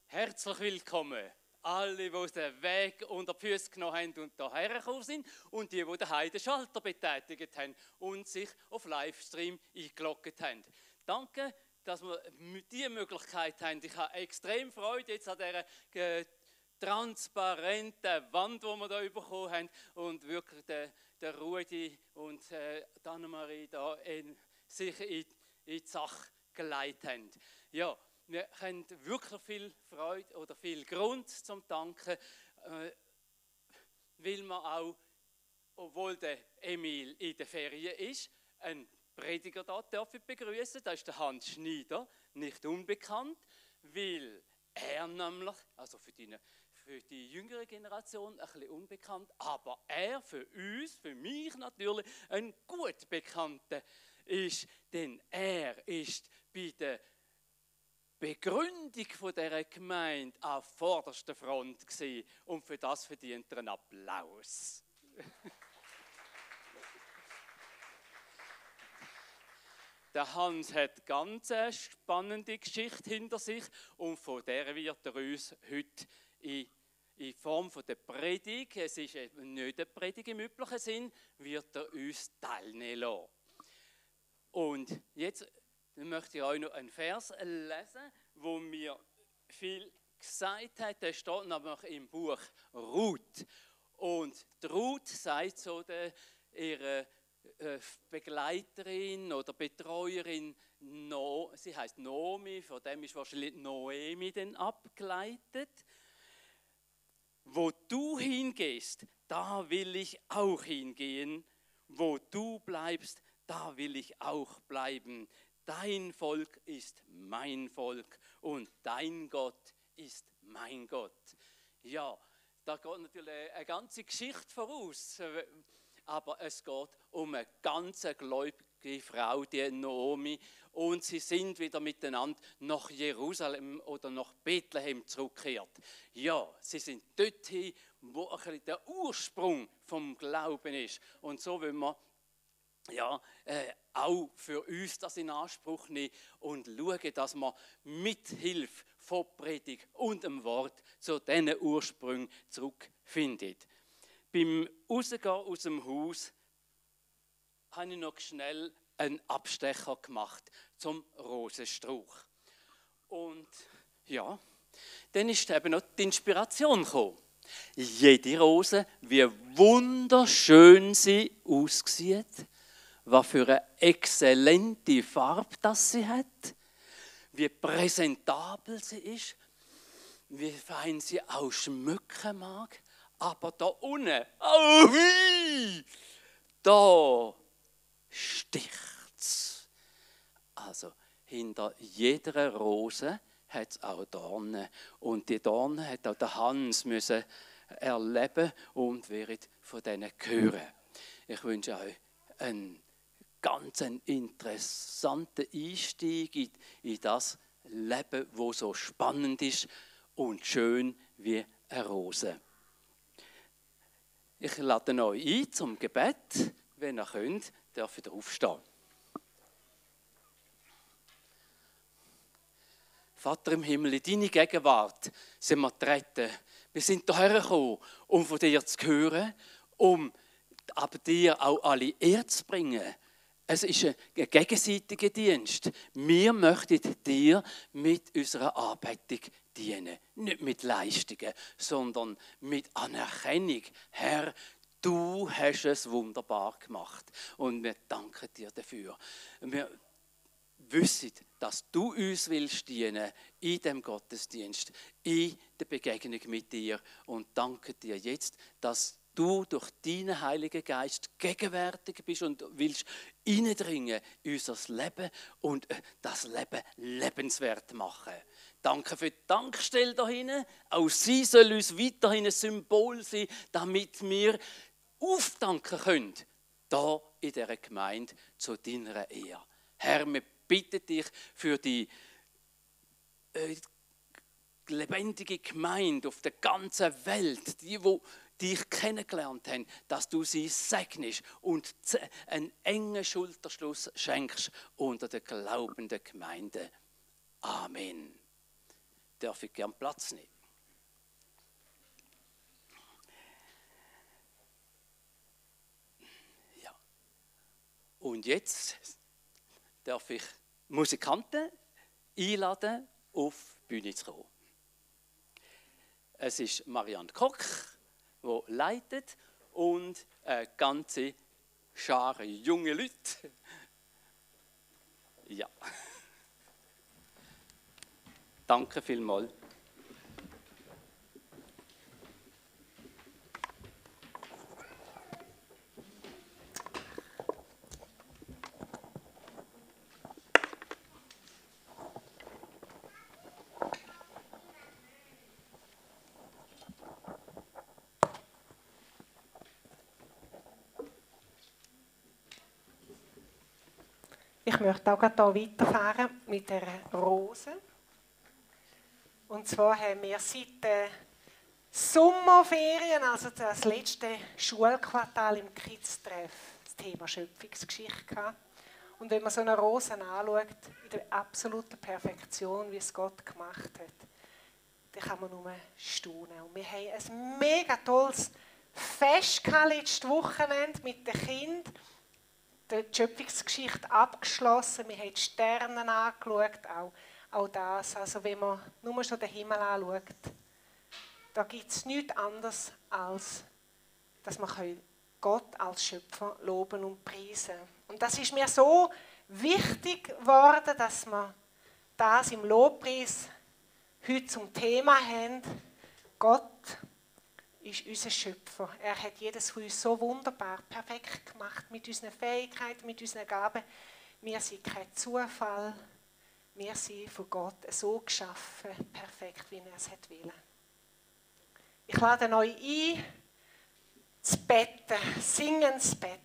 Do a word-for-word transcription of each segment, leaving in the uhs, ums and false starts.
Herzlich willkommen, alle, die den Weg unter die Füße genommen haben und hierher gekommen sind und die, die daheim den Schalter betätigt haben und sich auf Livestream eingeloggt haben. Danke, dass wir diese Möglichkeit haben. Ich habe extrem Freude jetzt an dieser äh, transparenten Wand, die wir hier bekommen haben und wirklich der, der Rudi und äh, Annemarie da in, sich in, in die Sache geleitet haben. Ja, wir haben wirklich viel Freude oder viel Grund zum Danken, äh, weil wir auch, obwohl der Emil in der Ferien ist, einen Prediger da dürfen begrüßen. Das ist der Hans Schneider, nicht unbekannt, weil er nämlich, also für die, für die jüngere Generation ein bisschen unbekannt, aber er für uns, für mich natürlich, ein gut Bekannter ist, denn er ist bei der Begründung von dieser Gemeinde auf vorderster Front gewesen. Und für das verdient er einen Applaus. Der Hans hat ganz eine spannende Geschichte hinter sich und von der wird er uns heute in, in Form von der Predigt, es ist eben nicht eine Predigt im üblichen Sinn, wird er uns teilnehmen lassen. Und jetzt möchte ich euch noch einen Vers lesen, wo mir viel gesagt hat. Der steht nämlich im Buch Ruth. Und die Ruth sagt so der, ihre Begleiterin oder Betreuerin, no, sie heißt Noemi, von dem ist wahrscheinlich Noemi dann abgeleitet. Wo du hingehst, da will ich auch hingehen. Wo du bleibst, da will ich auch bleiben. Dein Volk ist mein Volk und dein Gott ist mein Gott. Ja, da geht natürlich eine ganze Geschichte voraus, aber es geht um eine ganz gläubige Frau, die Naomi, und sie sind wieder miteinander nach Jerusalem oder nach Bethlehem zurückgekehrt. Ja, sie sind dorthin, wo ein bisschen der Ursprung vom Glauben ist. Und so wollen wir ja, äh, auch für uns das in Anspruch nehmen und schauen, dass wir mit Hilfe von Predigt und dem Wort zu diesen Ursprüngen zurückfinden. Beim Rausgehen aus dem Haus habe ich noch schnell einen Abstecher gemacht zum Rosenstrauch. Und ja, dann ist eben noch die Inspiration gekommen. Jede Rose, wie wunderschön sie aussieht, was für eine exzellente Farbe das sie hat, wie präsentabel sie ist, wie fein sie auch schmücken mag. Aber da unten, oh wie, da sticht's. Also hinter jeder Rose hat es auch Dornen. Und die Dornen hat auch der Hans müssen erleben und wird von denen hören. Ich wünsche euch einen ganz interessanten Einstieg in, in das Leben, wo so spannend ist und schön wie eine Rose. Ich lade euch ein zum Gebet. Wenn ihr könnt, dürft ihr aufstehen. Vater im Himmel, in deine Gegenwart sind wir getreten. Wir sind hierher gekommen, um von dir zu hören, um aber dir auch alle Ehre zu bringen. Es ist ein gegenseitiger Dienst. Wir möchten dir mit unserer Anbetung dienen. Nicht mit Leistungen, sondern mit Anerkennung. Herr, du hast es wunderbar gemacht. Und wir danken dir dafür. Wir wissen, dass du uns willst dienen in dem Gottesdienst, in der Begegnung mit dir. Und danke dir jetzt, dass du durch deinen Heiligen Geist gegenwärtig bist und willst hineindringen in unser Leben und das Leben lebenswert machen. Danke für die Tankstelle da hinten. Auch sie soll uns weiterhin ein Symbol sein, damit wir auftanken können, hier in dieser Gemeinde zu deiner Ehre. Herr, wir bitten dich für die äh, lebendige Gemeinde auf der ganzen Welt, die, die dich kennengelernt haben, dass du sie segnest und einen engen Schulterschluss schenkst unter der glaubenden Gemeinde. Amen. darf ich gerne Platz nehmen. Ja. Und jetzt darf ich Musikanten einladen, auf die Bühne zu kommen. Es ist Marianne Koch, die leitet, und eine ganze Schar junge Leute. Ja. Danke vielmals. Ich möchte auch hier weiterfahren mit der Rose. Und zwar haben wir seit den Sommerferien, also das letzte Schulquartal im Kids-Treff, das Thema Schöpfungsgeschichte gehabt. Und wenn man so eine Rose anschaut, in der absoluten Perfektion, wie es Gott gemacht hat, dann kann man nur staunen. Und wir haben ein mega tolles Fest gehabt, letztes Wochenende mit den Kindern. Die Schöpfungsgeschichte abgeschlossen, wir haben die Sterne angeschaut, auch, auch das. Also wenn man nur schon den Himmel anschaut, da gibt es nichts anderes, als dass man Gott als Schöpfer loben und preisen kann. Und das ist mir so wichtig geworden, dass wir das im Lobpreis heute zum Thema haben. Gott ist unser Schöpfer. Er hat jedes von uns so wunderbar, perfekt gemacht, mit unseren Fähigkeiten, mit unseren Gaben. Wir sind kein Zufall. Wir sind von Gott so geschaffen, perfekt, wie er es hat wollen. Ich lade euch ein, zu betten, singen zu betten.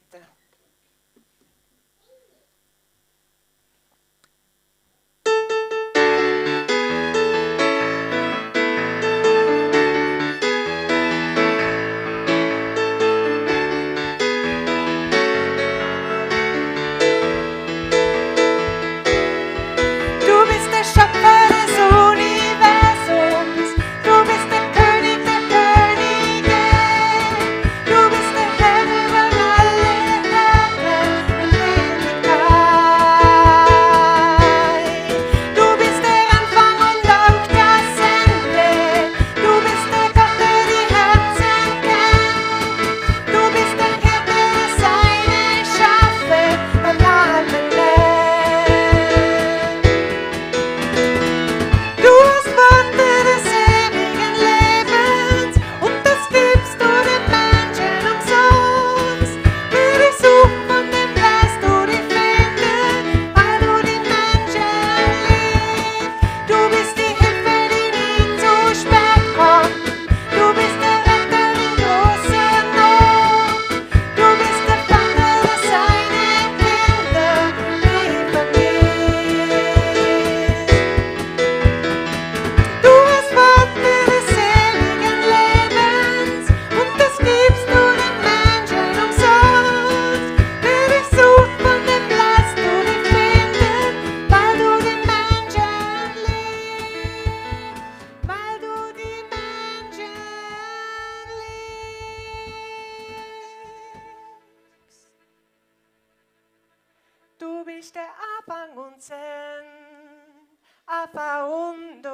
Alpha und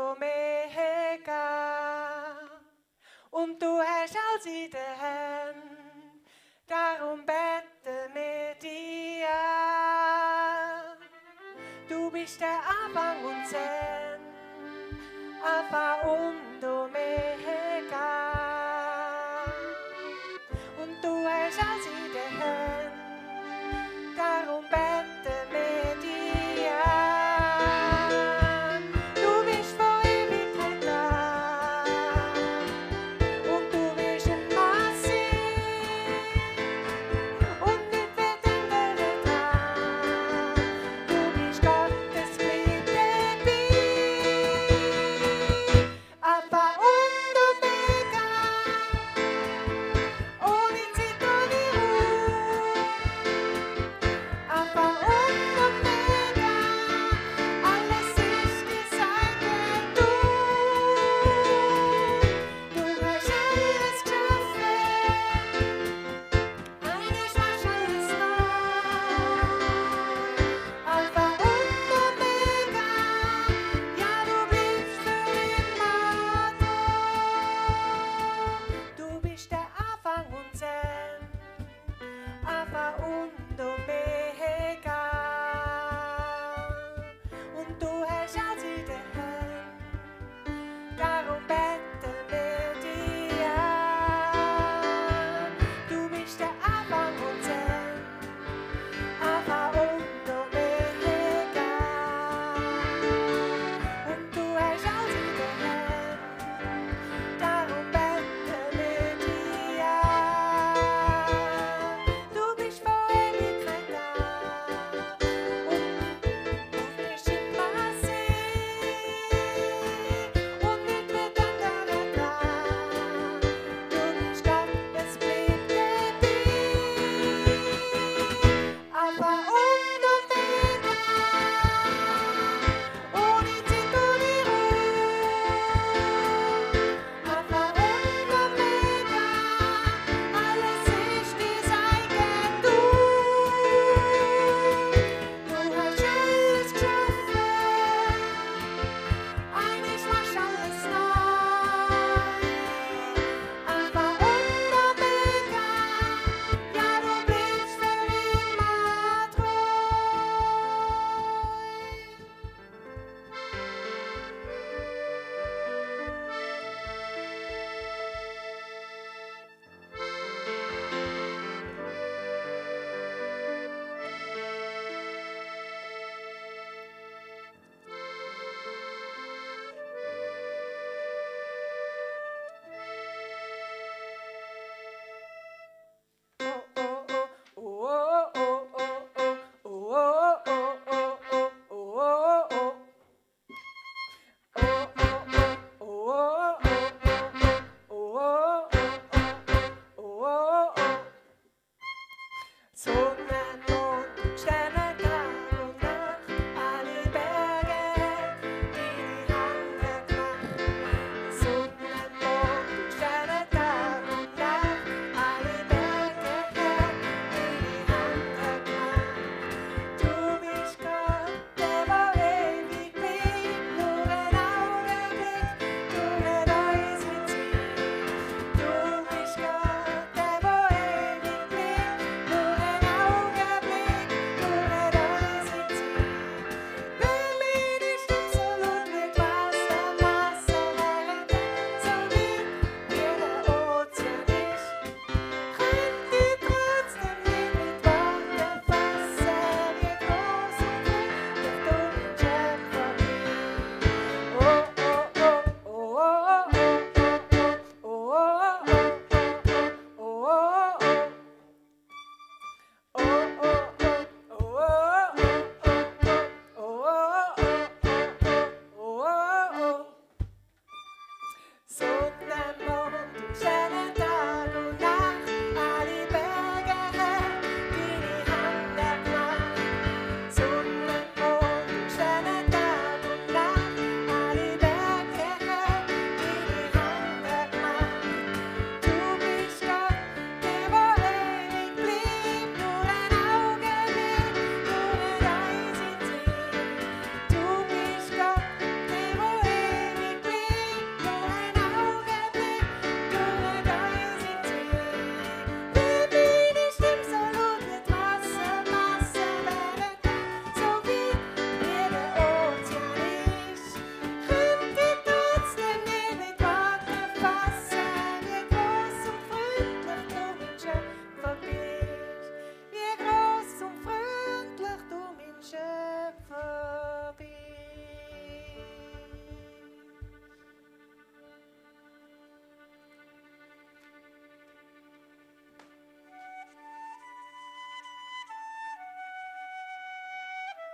Omega. Und du hast alles in der Hand, darum beten wir dir an. Du bist der Anfang und das Ende, Alpha und Omega. Und du hast alles in der Hand, darum beten wir dir an. Du bist vor Ewigkeit da und du bist ein Massiv und nicht wird ändert dran. Du bist Gottes Liebe, Alpha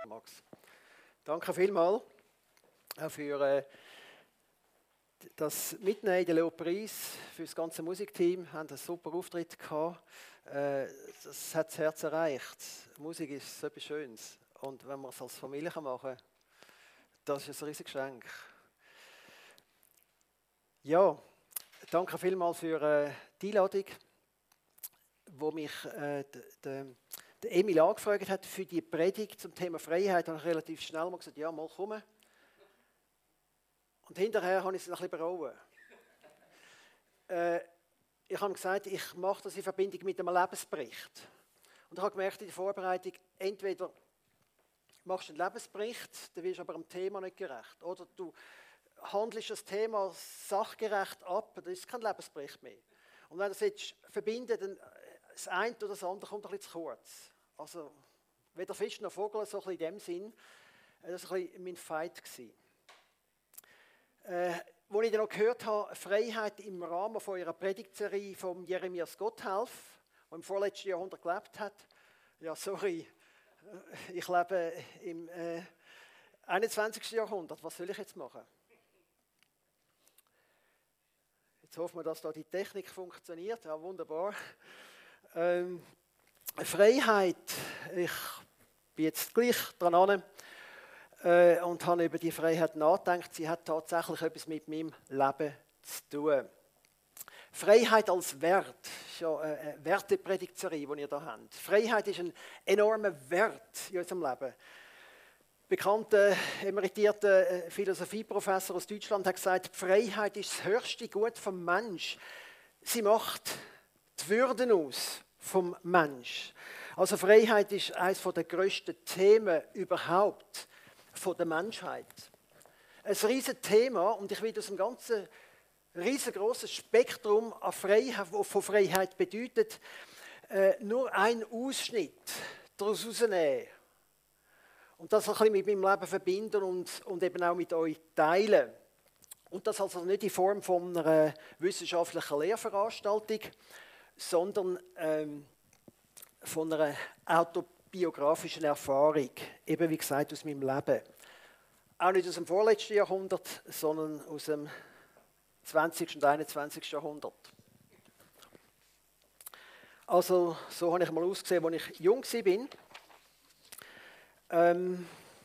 Max. Danke vielmals auch für äh, das Mitnehmen in den Leo-Preis, für das ganze Musikteam. Wir haben einen super Auftritt gehabt. Äh, das hat das Herz erreicht. Musik ist so etwas Schönes. Und wenn man es als Familie machen kann, das ist ein riesiges Geschenk. Ja, danke vielmals für äh, die Einladung, wo mich äh, der Emil angefragt hat für die Predigt zum Thema Freiheit. Da habe ich relativ schnell mal gesagt, ja, mal kommen. Und hinterher habe ich es ein bisschen bereuen. äh, ich habe gesagt, ich mache das in Verbindung mit einem Lebensbericht. Und ich habe gemerkt in der Vorbereitung, entweder machst du einen Lebensbericht, dann wirst du aber dem Thema nicht gerecht. Oder du handelst das Thema sachgerecht ab, dann ist es kein Lebensbericht mehr. Und wenn du das jetzt verbinden, dann das eine oder das andere kommt ein bisschen zu kurz. Also weder Fisch noch Vogel, so ein bisschen in dem Sinn. Das war ein bisschen mein Fight. Äh, als ich dann noch gehört habe, Freiheit im Rahmen von ihrer Predigtserie von Jeremias Gotthelf, der im vorletzten Jahrhundert gelebt hat. Ja, sorry, ich lebe im äh, einundzwanzigsten Jahrhundert. Was soll ich jetzt machen? Jetzt hoffen wir, dass da die Technik funktioniert. Ja, wunderbar. Ähm, Freiheit. Ich bin jetzt gleich dran äh, und habe über die Freiheit nachgedacht. Sie hat tatsächlich etwas mit meinem Leben zu tun. Freiheit als Wert. Das ist ja eine Wertepredigtserie, die ihr hier habt. Freiheit ist ein enormer Wert in unserem Leben. Bekannter, emeritierter Philosophieprofessor aus Deutschland hat gesagt, die Freiheit ist das höchste Gut vom Mensch. Sie macht die Würde aus vom Mensch. Also Freiheit ist eines der grössten Themen überhaupt von der Menschheit. Ein riesiges Thema und ich will aus dem ganzen riesengroßes Spektrum an Freiheit, was von Freiheit bedeutet, äh, nur einen Ausschnitt daraus herausnehmen. Und das ein bisschen mit meinem Leben verbinden und, und eben auch mit euch teilen. Und das also nicht in Form von einer wissenschaftlichen Lehrveranstaltung, sondern ähm, von einer autobiografischen Erfahrung. Eben wie gesagt aus meinem Leben. Auch nicht aus dem vorletzten Jahrhundert, sondern aus dem zwanzigsten und einundzwanzigsten Jahrhundert. Also so habe ich mal ausgesehen, als ich jung war. Ähm,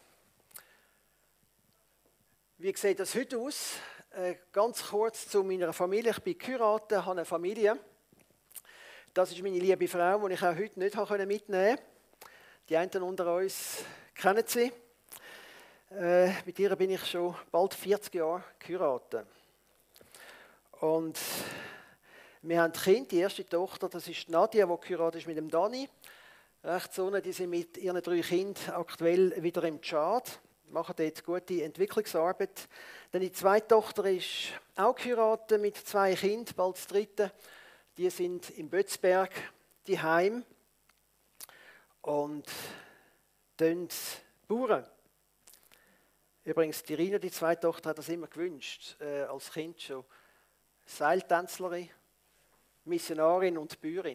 wie sieht das heute aus? Äh, ganz kurz zu meiner Familie. Ich bin geheiratet, habe eine Familie. Das ist meine liebe Frau, die ich auch heute nicht mitnehmen konnte. Die einen unter uns kennen sie. Äh, mit ihr bin ich schon bald vierzig Jahre geheiratet. Und wir haben Kinder, die erste Tochter, das ist Nadia, die geheiratet ist mit dem Dani. Rechts unten, die sind mit ihren drei Kindern aktuell wieder im Tschad, machen dort gute Entwicklungsarbeit. Dann die zweite Tochter ist auch geheiratet mit zwei Kindern, bald das dritte. Die sind in Bötzberg, die Heim und tun Bauern. Übrigens, die Rina, die zweite Tochter, hat das immer gewünscht, äh, als Kind schon. Seiltänzlerin, Missionarin und Bäuerin.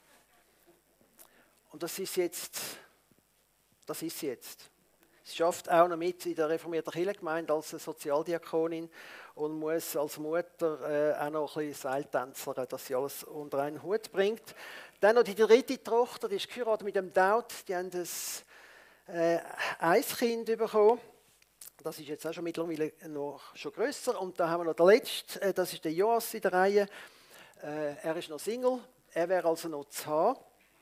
Und das ist jetzt, das ist sie jetzt. Sie schafft auch noch mit in der reformierten Kirchengemeinde als Sozialdiakonin und muss als Mutter äh, auch noch ein bisschen Seiltänzlerin, dass sie alles unter einen Hut bringt. Dann noch die dritte Tochter, die ist geheiratet mit dem Daud, die haben das äh, ein Kind bekommen. Das ist jetzt auch schon mittlerweile noch schon grösser. Und da haben wir noch den letzten, das ist der Joas in der Reihe. Äh, er ist noch Single, er wäre also noch zu haben.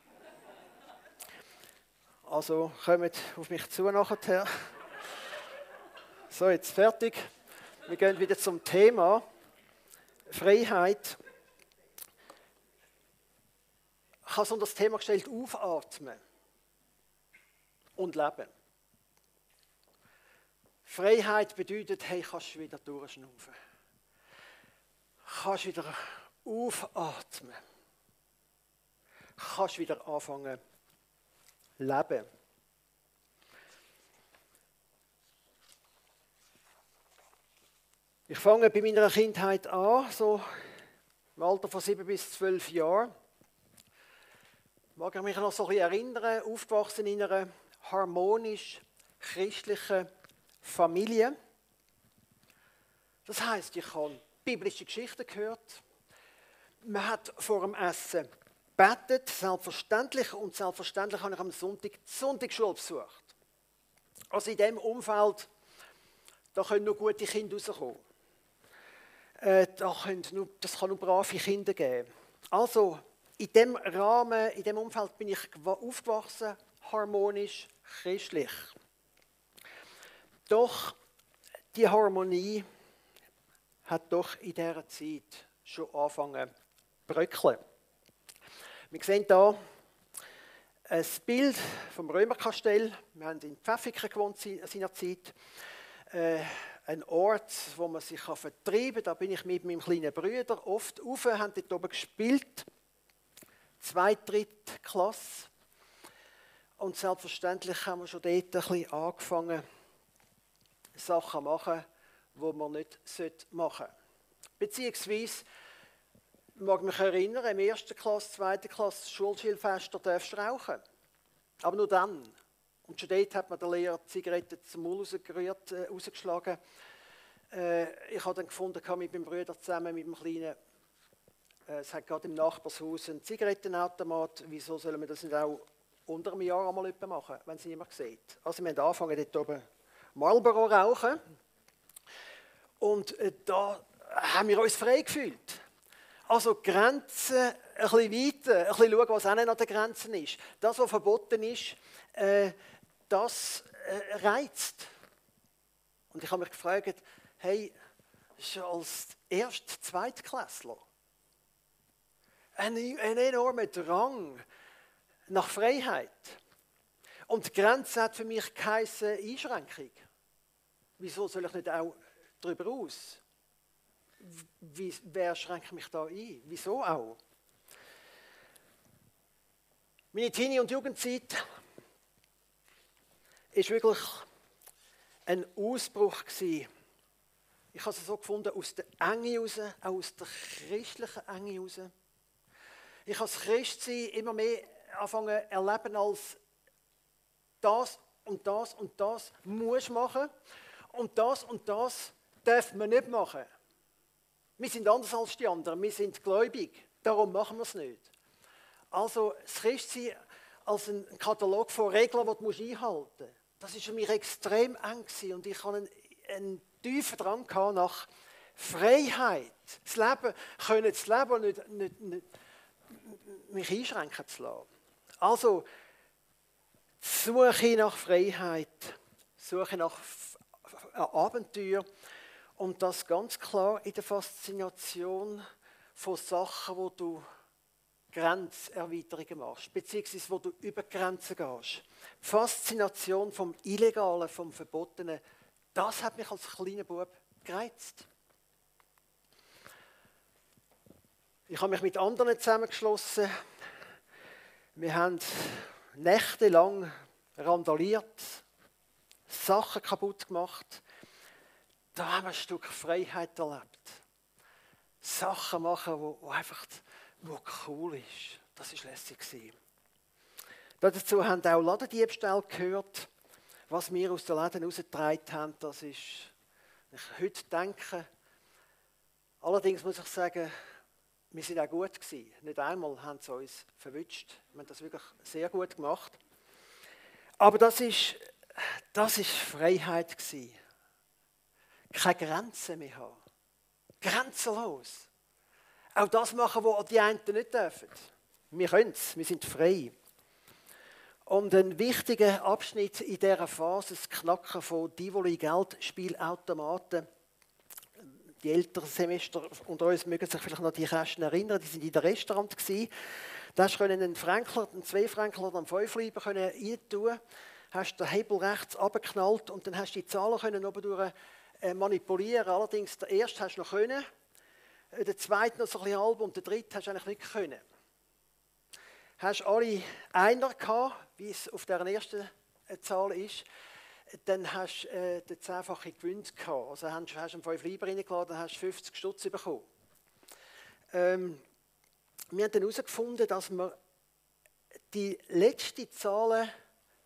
Also kommt auf mich zu nachher. So, jetzt fertig. Wir gehen wieder zum Thema Freiheit. Ich habe so das Thema gestellt, aufatmen und leben. Freiheit bedeutet, hey, kannst du wieder durchschnaufen. Kannst wieder aufatmen. Kannst wieder anfangen leben. Ich fange bei meiner Kindheit an, so im Alter von sieben bis zwölf Jahren. Mag ich mich noch so ein bisschen erinnern, aufgewachsen in einer harmonisch christlichen Familie. Das heisst, ich habe biblische Geschichten gehört. Man hat vor dem Essen gebetet, selbstverständlich. Und selbstverständlich habe ich am Sonntag die Sonntagsschule besucht. Also in diesem Umfeld, da können nur gute Kinder rauskommen. Äh, da können nur, das kann nur brave Kinder geben. Also in diesem Rahmen, in diesem Umfeld bin ich aufgewachsen, harmonisch, christlich. Doch die Harmonie hat doch in dieser Zeit schon angefangen zu bröckeln. Wir sehen hier ein Bild vom Römerkastell. Wir haben in Pfäffiken gewohnt seinerzeit. Äh, ein Ort, wo man sich vertreiben kann. Da bin ich mit meinem kleinen Bruder oft rauf, haben dort oben gespielt. Zwei, dritte Klasse. Und selbstverständlich haben wir schon dort ein bisschen angefangen, Sachen zu machen, die man nicht machen sollte. Beziehungsweise, ich mag mich erinnern, in der ersten Klasse, zweiten Klasse, Schulschulfest, da darfst du rauchen. Aber nur dann. Und schon dort hat man der Lehrer die Zigarette zum Mund rausgerührt, äh, rausgeschlagen. Äh, ich habe dann gefunden, mit meinem Bruder zusammen, mit dem Kleinen, äh, es hat gerade im Nachbarshaus einen Zigarettenautomat. Wieso sollen wir das nicht auch unter einem Jahr einmal machen, wenn es niemand sieht? Also wir haben angefangen, dort oben Marlboro rauchen. Und äh, da haben wir uns frei gefühlt. Also Grenzen ein bisschen weiter, ein bisschen schauen, was auch nicht an den Grenzen ist. Das, was verboten ist, äh, das äh, reizt. Und ich habe mich gefragt, hey, schon als Erst-, Zweitklässler, ein, ein enormer Drang nach Freiheit. Und die Grenze hat für mich keine Einschränkung. Wieso soll ich nicht auch darüber aus? Wie, wer schränkt mich da ein? Wieso auch? Meine Teenie- und Jugendzeit war wirklich ein Ausbruch gewesen. Ich habe es so gefunden, aus der Enge heraus, auch aus der christlichen Enge heraus. Ich habe das Christsein immer mehr angefangen zu erleben als das und das und das muss machen und das und das darf man nicht machen. Wir sind anders als die anderen, wir sind gläubig, darum machen wir es nicht. Also das Christsein als ein Katalog von Regeln, die du einhalten musst, das war für mich extrem eng gewesen und ich hatte einen, einen tiefen Drang nach Freiheit, das Leben, können zu leben und nicht, nicht, nicht mich einschränken zu lassen. Also Suche nach Freiheit, Suche nach Abenteuer und das ganz klar in der Faszination von Sachen, wo du Grenzerweiterungen machst, beziehungsweise wo du über Grenzen gehst. Die Faszination vom Illegalen, vom Verbotenen, das hat mich als kleiner Bub gereizt. Ich habe mich mit anderen zusammengeschlossen. Wir haben nächtelang randaliert, Sachen kaputt gemacht. Da haben wir ein Stück Freiheit erlebt. Sachen machen, wo, wo einfach wo cool ist. Das war lässig. Dazu haben auch Ladendiebstähle gehört. Was wir aus den Läden rausgetragen haben, das ist, ich heute denke, allerdings muss ich sagen, wir sind auch gut gewesen. Nicht einmal haben sie uns verwünscht. Wir haben das wirklich sehr gut gemacht. Aber das ist, das ist Freiheit gewesen. Keine Grenzen mehr haben. Grenzenlos. Auch das machen, was die einen nicht dürfen. Wir können es, wir sind frei. Und ein wichtiger Abschnitt in dieser Phase, das Knacken von Tivoli-Geldspielautomaten. Die älteren Semester unter uns mögen sich vielleicht noch die Kästen erinnern, die waren in einem Restaurant. Da hast du einen Fränkler, einen Zwei-Fränkler oder einen Fünfleiber rein tun, hast den Hebel rechts runtergeknallt und dann hast du die Zahlen können oben durch manipulieren. Allerdings, der erste hast du noch können, der zweite noch so ein bisschen halb und der dritte hast du eigentlich nicht können. Hast alle Einer gehabt, wie es auf der ersten Zahl ist, dann hast du äh, den zehnfachen Gewinn gehabt. Also hast du einen fünf Lieber reingeladen, dann hast du fünfzig Stutz bekommen. Ähm, wir haben dann herausgefunden, dass wir die letzte Zahl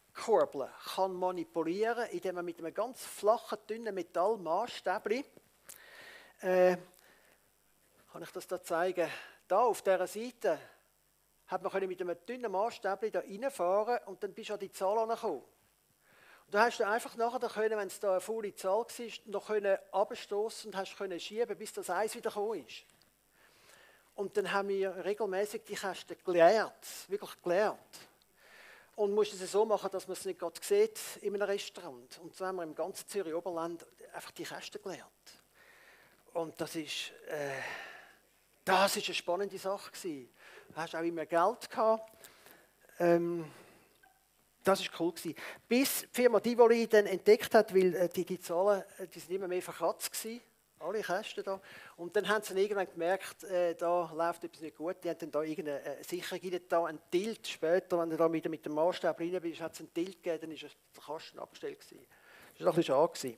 kurbeln, kann manipulieren, indem man mit einem ganz flachen, dünnen Metallmaßstäbchen, äh, kann ich das da zeigen, da auf dieser Seite, hat man mit einem dünnen Maßstäbchen da reinfahren und dann bist du an die Zahl angekommen. Und da hast du einfach nachher können, wenn es da eine faule Zahl war, noch können abstoßen und hast können schieben, bis das Eis wieder gekommen ist. Und dann haben wir regelmäßig die Kästen geleert, wirklich geleert. Und musst es so machen, dass man es nicht gerade sieht in einem Restaurant. Und so haben wir im ganzen Zürich Oberland einfach die Kästen geleert. Und das ist, äh, das ist eine spannende Sache gewesen. Du hast auch immer Geld gehabt. Ähm, das war cool gewesen. Bis die Firma Tivoli dann entdeckt hat, weil äh, die, die Zahlen, äh, die sind immer mehr verkratzt gewesen. Alle Kästen da. Und dann haben sie dann irgendwann gemerkt, äh, da läuft etwas nicht gut. Die haben dann da irgendeine äh, Sicherung rein, da ein Tilt später, wenn du da mit, mit dem Maßstab rein bist, hat es einen Tilt gegeben, dann ist der Kasten abgestellt gewesen. Das war ein bisschen schade gewesen.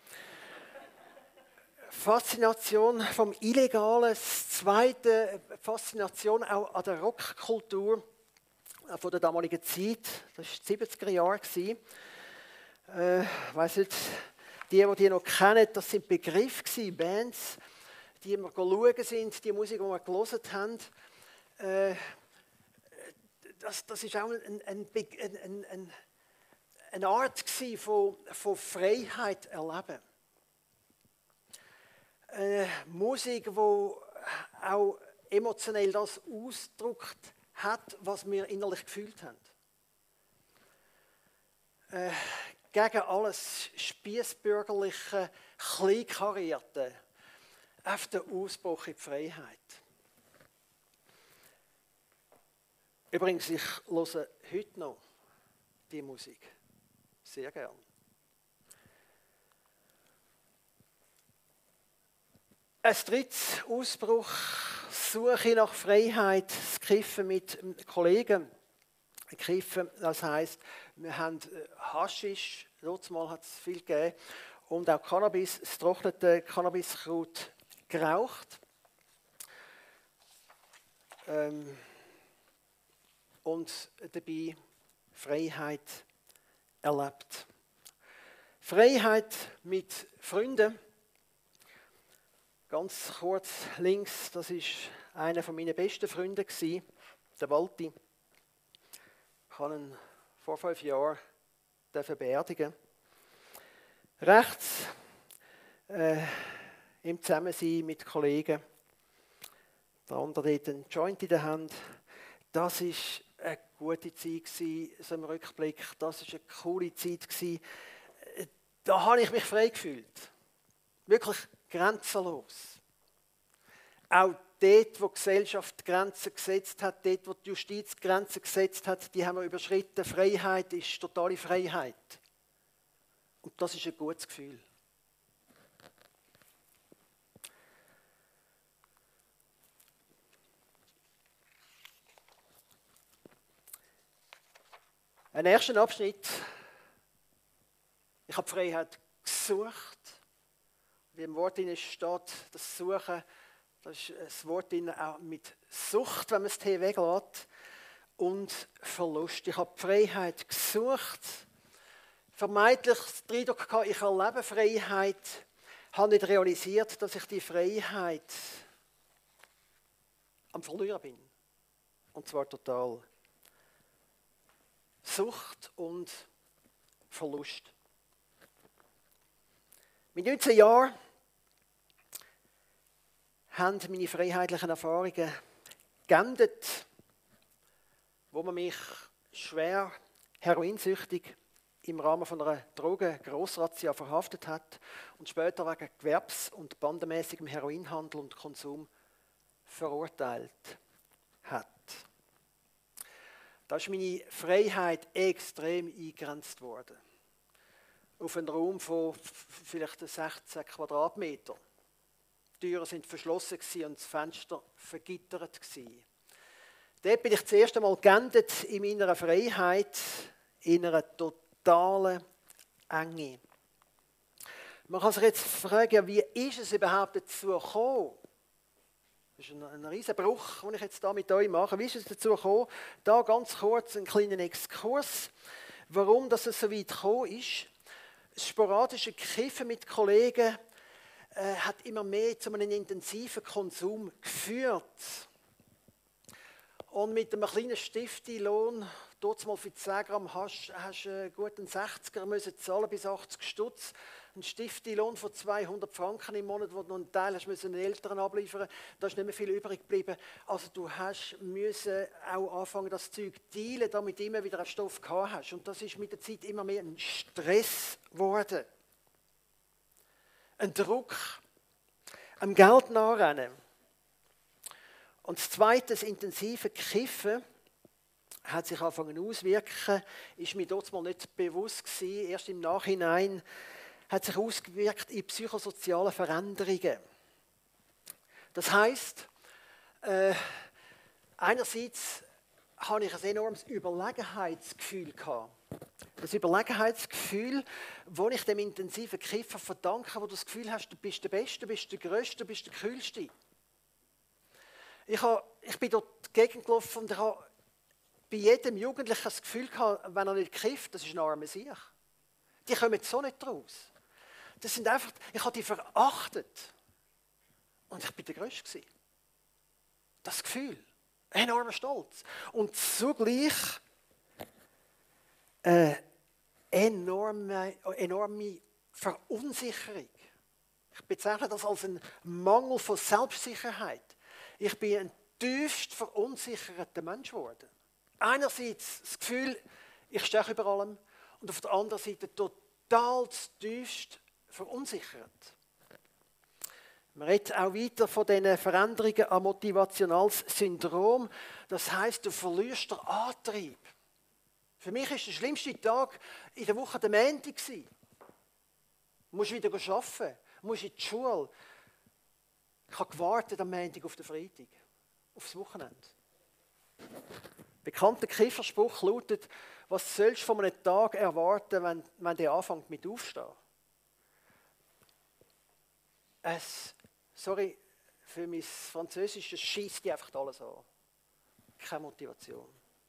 Faszination vom Illegalen, das zweite Faszination auch an der Rockkultur von der damaligen Zeit, das war die siebziger Jahre. Äh, ich weiss nicht, die, die die noch kennen, das sind Begriffe, Bands, die wir schauen sind, die Musik, die wir gelesen haben. Äh, das, das ist auch ein, ein, ein, ein, eine Art von, von Freiheit erleben. Eine Musik, die auch emotionell das ausdrückt hat, was wir innerlich gefühlt haben. Äh, gegen alles Spiessbürgerliche, Kleinkarierte, auf den Ausbruch in die Freiheit. Übrigens, ich höre heute noch die Musik. Sehr gern. Ein drittes Ausbruch, Suche nach Freiheit, das Kiffen mit Kollegen. Kiffen, das heisst, wir haben Haschisch, mal hat es viel gegeben, und auch Cannabis, das trocknete Cannabiskraut geraucht. Ähm, und dabei Freiheit erlebt. Freiheit mit Freunden. Ganz kurz links, das war einer meiner besten Freunde, der Walti. Ich habe ihn vor fünf Jahren beerdigen. Rechts äh, im Zusammensein mit Kollegen. Der andere hat einen Joint in der Hand. Das war eine gute Zeit, so im Rückblick. Das war eine coole Zeit. Da habe ich mich frei gefühlt. Wirklich grenzenlos. Auch dort, wo die Gesellschaft Grenzen gesetzt hat, dort, wo die Justiz Grenzen gesetzt hat, die haben wir überschritten. Freiheit ist totale Freiheit. Und das ist ein gutes Gefühl. Ein erster Abschnitt. Ich habe die Freiheit gesucht. Wie im Wort steht, das Suchen, das ist das Wort auch mit Sucht, wenn man das T weglässt, und Verlust. Ich habe die Freiheit gesucht, vermeintlich den Eindruck gehabt, ich erlebe Freiheit, habe nicht realisiert, dass ich die Freiheit am Verlieren bin. Und zwar total. Sucht und Verlust. Mit neunzehn Jahren haben meine freiheitlichen Erfahrungen geendet, wo man mich schwer heroinsüchtig im Rahmen von einer Drogen-Grossrazzia verhaftet hat und später wegen Gewerbs- und bandenmäßigem Heroinhandel und Konsum verurteilt hat. Da ist meine Freiheit extrem eingegrenzt worden. Auf einen Raum von vielleicht sechzehn Quadratmeter. Die Türen sind verschlossen und das Fenster vergittert. Dort bin ich das erste Mal geendet in meiner Freiheit, in einer totalen Enge. Man kann sich jetzt fragen, wie ist es überhaupt dazu gekommen? Das ist ein, ein riesen Bruch, den ich jetzt da mit euch mache. Wie ist es dazu gekommen? Da ganz kurz einen kleinen Exkurs. warum das so weit gekommen ist. Das sporadische Kiffen mit Kollegen äh, hat immer mehr zu einem intensiven Konsum geführt. Und mit einem kleinen Stifti-Lohn, dort mal für zehn Gramm hast, hast du einen guten sechziger müssen zahlen bis achtzig Stutz. Ein Stifti-Lohn von zweihundert Franken im Monat, wo du noch einen Teil hast müssen den Eltern abliefern. Da ist nicht mehr viel übrig geblieben. Also du hast müssen auch anfangen, das Zeug zu dealen, damit du immer wieder einen Stoff gehabt hast. Und das ist mit der Zeit immer mehr ein Stress geworden. Ein Druck. Am Geld nachrennen. Und das Zweite, das intensive Kiffen, hat sich angefangen auszuwirken, ist mir dort mal nicht bewusst gewesen. Erst im Nachhinein hat sich ausgewirkt in psychosozialen Veränderungen. Das heisst, äh, einerseits habe ich ein enormes Überlegenheitsgefühl gehabt. Das Überlegenheitsgefühl, das ich dem intensiven Kiffen verdanke, wo du das Gefühl hast, du bist der Beste, du bist der Größte, du bist der Kühlste. Ich, habe, ich bin dort dagegen gelaufen und ich habe bei jedem Jugendlichen das Gefühl gehabt, wenn er nicht kifft, das ist ein armer Sieg. Die kommen so nicht raus. Das sind einfach, ich habe die verachtet. Und ich bin der Größte. Das Gefühl, enormer Stolz. Und zugleich eine enorme, enorme Verunsicherung. Ich bezeichne das als einen Mangel von Selbstsicherheit. Ich bin ein tiefst verunsicherter Mensch geworden. Einerseits das Gefühl, ich stehe über allem, und auf der anderen Seite total tiefst verunsichert. Man redet auch weiter von diesen Veränderungen am motivationales Syndrom. Das heisst, du verlierst den Antrieb. Für mich war der schlimmste Tag in der Woche der Montag. Du musst wieder arbeiten, du musst in die Schule. Ich habe gewartet am Montag auf den Freitag, aufs Wochenende. Bekannter Kifferspruch lautet, was sollst du von einem Tag erwarten, wenn, wenn der anfängt mit Aufstehen? Es, sorry für mein Französisch, es schießt die einfach alles an. Keine Motivation.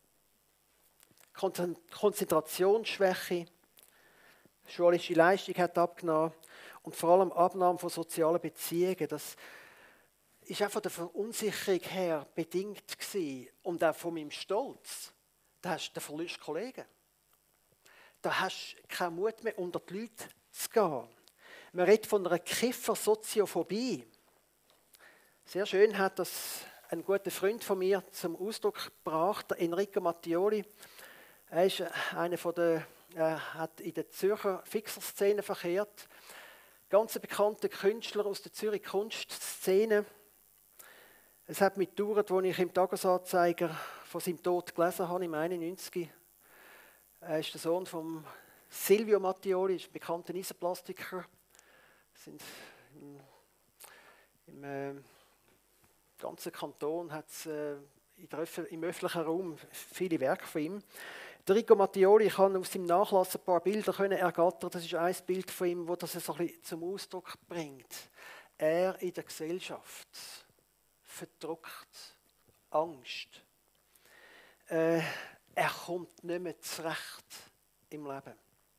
Konzentrationsschwäche, schulische Leistung hat abgenommen und vor allem Abnahme von sozialen Beziehungen. Das ist auch von der Verunsicherung her bedingt gewesen. Und auch von meinem Stolz. Da hast du verlierst Kollegen. Da hast du keinen Mut mehr, unter die Leute zu gehen. Man redet von einer Kiffer-Soziophobie. Sehr schön hat das ein guter Freund von mir zum Ausdruck gebracht, der Enrico Mattioli. Er ist einer von der, er hat in der Zürcher Fixer-Szene verkehrt. Ganz ein bekannter Künstler aus der Zürich Kunstszene. Es hat mich gedauert, als ich im Tagesanzeiger von seinem Tod gelesen habe, im einundneunzig. Er ist der Sohn von Silvio Mattioli, ist ein bekannter Eisenplastiker. Sind im, im äh, ganzen Kanton hat es äh, im öffentlichen Raum viele Werke von ihm. Der Enrico Mattioli, ich kann aus seinem Nachlass ein paar Bilder ergattern. Das ist ein Bild von ihm, das das so ein bisschen zum Ausdruck bringt. Er in der Gesellschaft. Verdruckt. Angst. Äh, er kommt nicht mehr zurecht im Leben.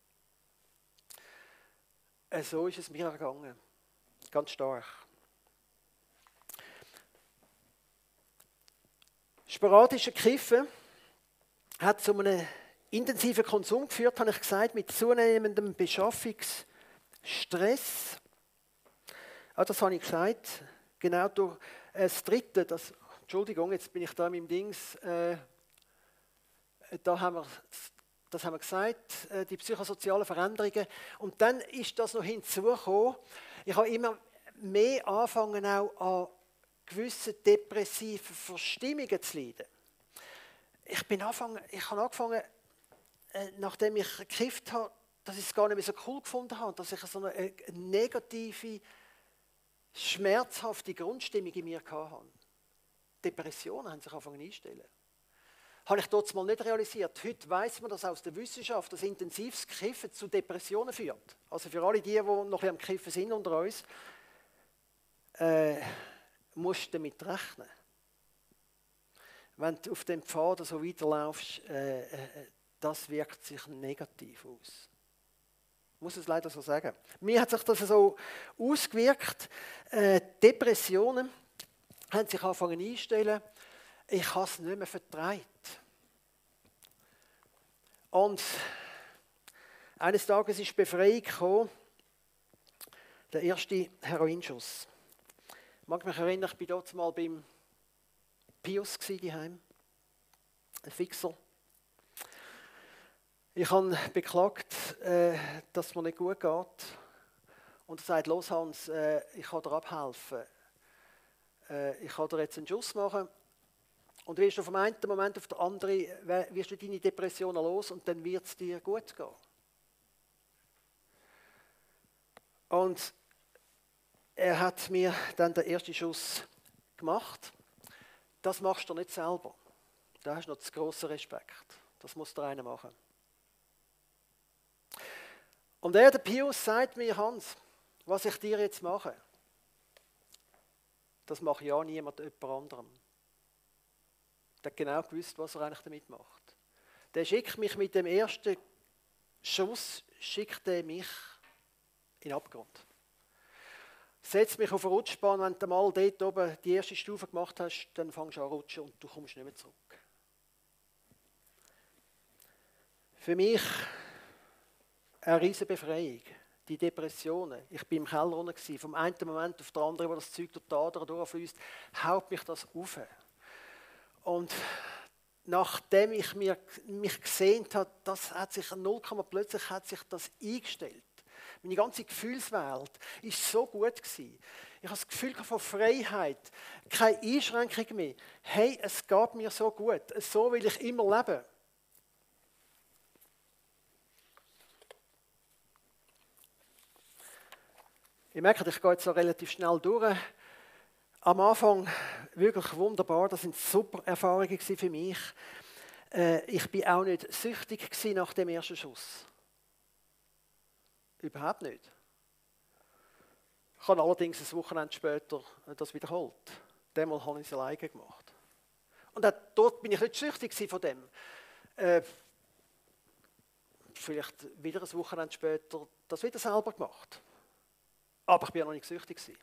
Äh, so ist es mir ergangen. Ganz stark. Sporadische Kiffen hat zu einem intensiven Konsum geführt, habe ich gesagt, mit zunehmendem Beschaffungsstress. Ah, das habe ich gesagt. Genau durch das Dritte, das, Entschuldigung, jetzt bin ich da mit dem Dings, äh, da haben wir, das haben wir gesagt, äh, die psychosozialen Veränderungen. Und dann ist das noch hinzugekommen, ich habe immer mehr angefangen auch an gewissen depressiven Verstimmungen zu leiden. Ich, bin angefangen, ich habe angefangen, äh, nachdem ich gekifft habe, dass ich es gar nicht mehr so cool gefunden habe, dass ich so eine, eine negative, schmerzhafte Grundstimmung in mir hatte. Depressionen haben sich angefangen einzustellen. Habe ich dort mal nicht realisiert. Heute weiss man das aus der Wissenschaft, dass intensives Kiffen zu Depressionen führt. Also für alle die, die noch ein bisschen am Kiffen sind unter uns, äh, musst du damit rechnen. Wenn du auf dem Pfad so weiterlaufst, äh, äh, das wirkt sich negativ aus. Ich muss es leider so sagen. Mir hat sich das so ausgewirkt. Äh, Depressionen haben sich angefangen einzustellen. Ich habe es nicht mehr vertreibt. Und eines Tages ist Befreiung gekommen, der erste Heroinschuss. Ich mag mich erinnern, ich war dort mal beim Pius daheim, ein Fixer. Ich habe beklagt, äh, dass es mir nicht gut geht. Und er sagt, los Hans, äh, ich kann dir abhelfen. Äh, ich kann dir jetzt einen Schuss machen. Und wirst du vom einen Moment auf den anderen, wirst du deine Depressionen los und dann wird es dir gut gehen. Und er hat mir dann den ersten Schuss gemacht. Das machst du nicht selber. Da hast du noch zu grossen Respekt. Das muss der eine machen. Und er, der Pius, sagt mir, Hans, was ich dir jetzt mache, das mache ja niemand jemand anderem. Der hat genau gewusst, was er eigentlich damit macht. Der schickt mich mit dem ersten Schuss, schickt er mich in den Abgrund. Setzt mich auf eine Rutschbahn, wenn du mal dort oben die erste Stufe gemacht hast, dann fängst du an zu rutschen und du kommst nicht mehr zurück. Für mich eine riesige Befreiung. Die Depressionen. Ich war im Keller unten. Vom einen Moment auf den anderen, wo das Zeug durch die Adern durchfließt, haut mich das auf. Und nachdem ich mir, mich gesehen habe, das hat sich null, plötzlich hat sich das eingestellt. Meine ganze Gefühlswelt war so gut gewesen. Ich habe das Gefühl von Freiheit, keine Einschränkung mehr. Hey, es geht mir so gut. So will ich immer leben. Ich merke, ich gehe jetzt so relativ schnell durch. Am Anfang wirklich wunderbar, das waren super Erfahrungen für mich. Ich war auch nicht süchtig nach dem ersten Schuss. Überhaupt nicht. Ich habe allerdings ein Wochenende später das wiederholt. Demmal habe ich es alleine gemacht. Und auch dort bin ich nicht süchtig von dem. Äh, vielleicht wieder ein Wochenende später das wieder selber gemacht. Aber ich war noch nicht süchtig. Ich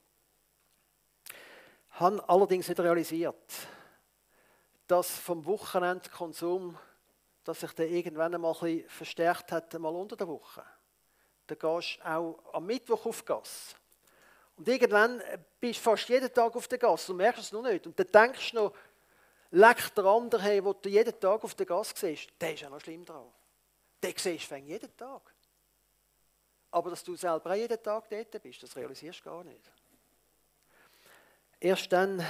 habe allerdings nicht realisiert, dass vom Wochenendkonsum, dass sich der irgendwann einmal ein bisschen verstärkt hat, mal unter der Woche. Da gehst du auch am Mittwoch auf die Gasse. Und irgendwann bist du fast jeden Tag auf der Gasse und merkst es noch nicht. Und dann denkst du noch, leck der andere, hey, den du jeden Tag auf der Gasse siehst, der ist ja noch schlimm dran. Den siehst du jeden Tag. Aber dass du selber auch jeden Tag dort bist, das realisierst du gar nicht. Erst dann,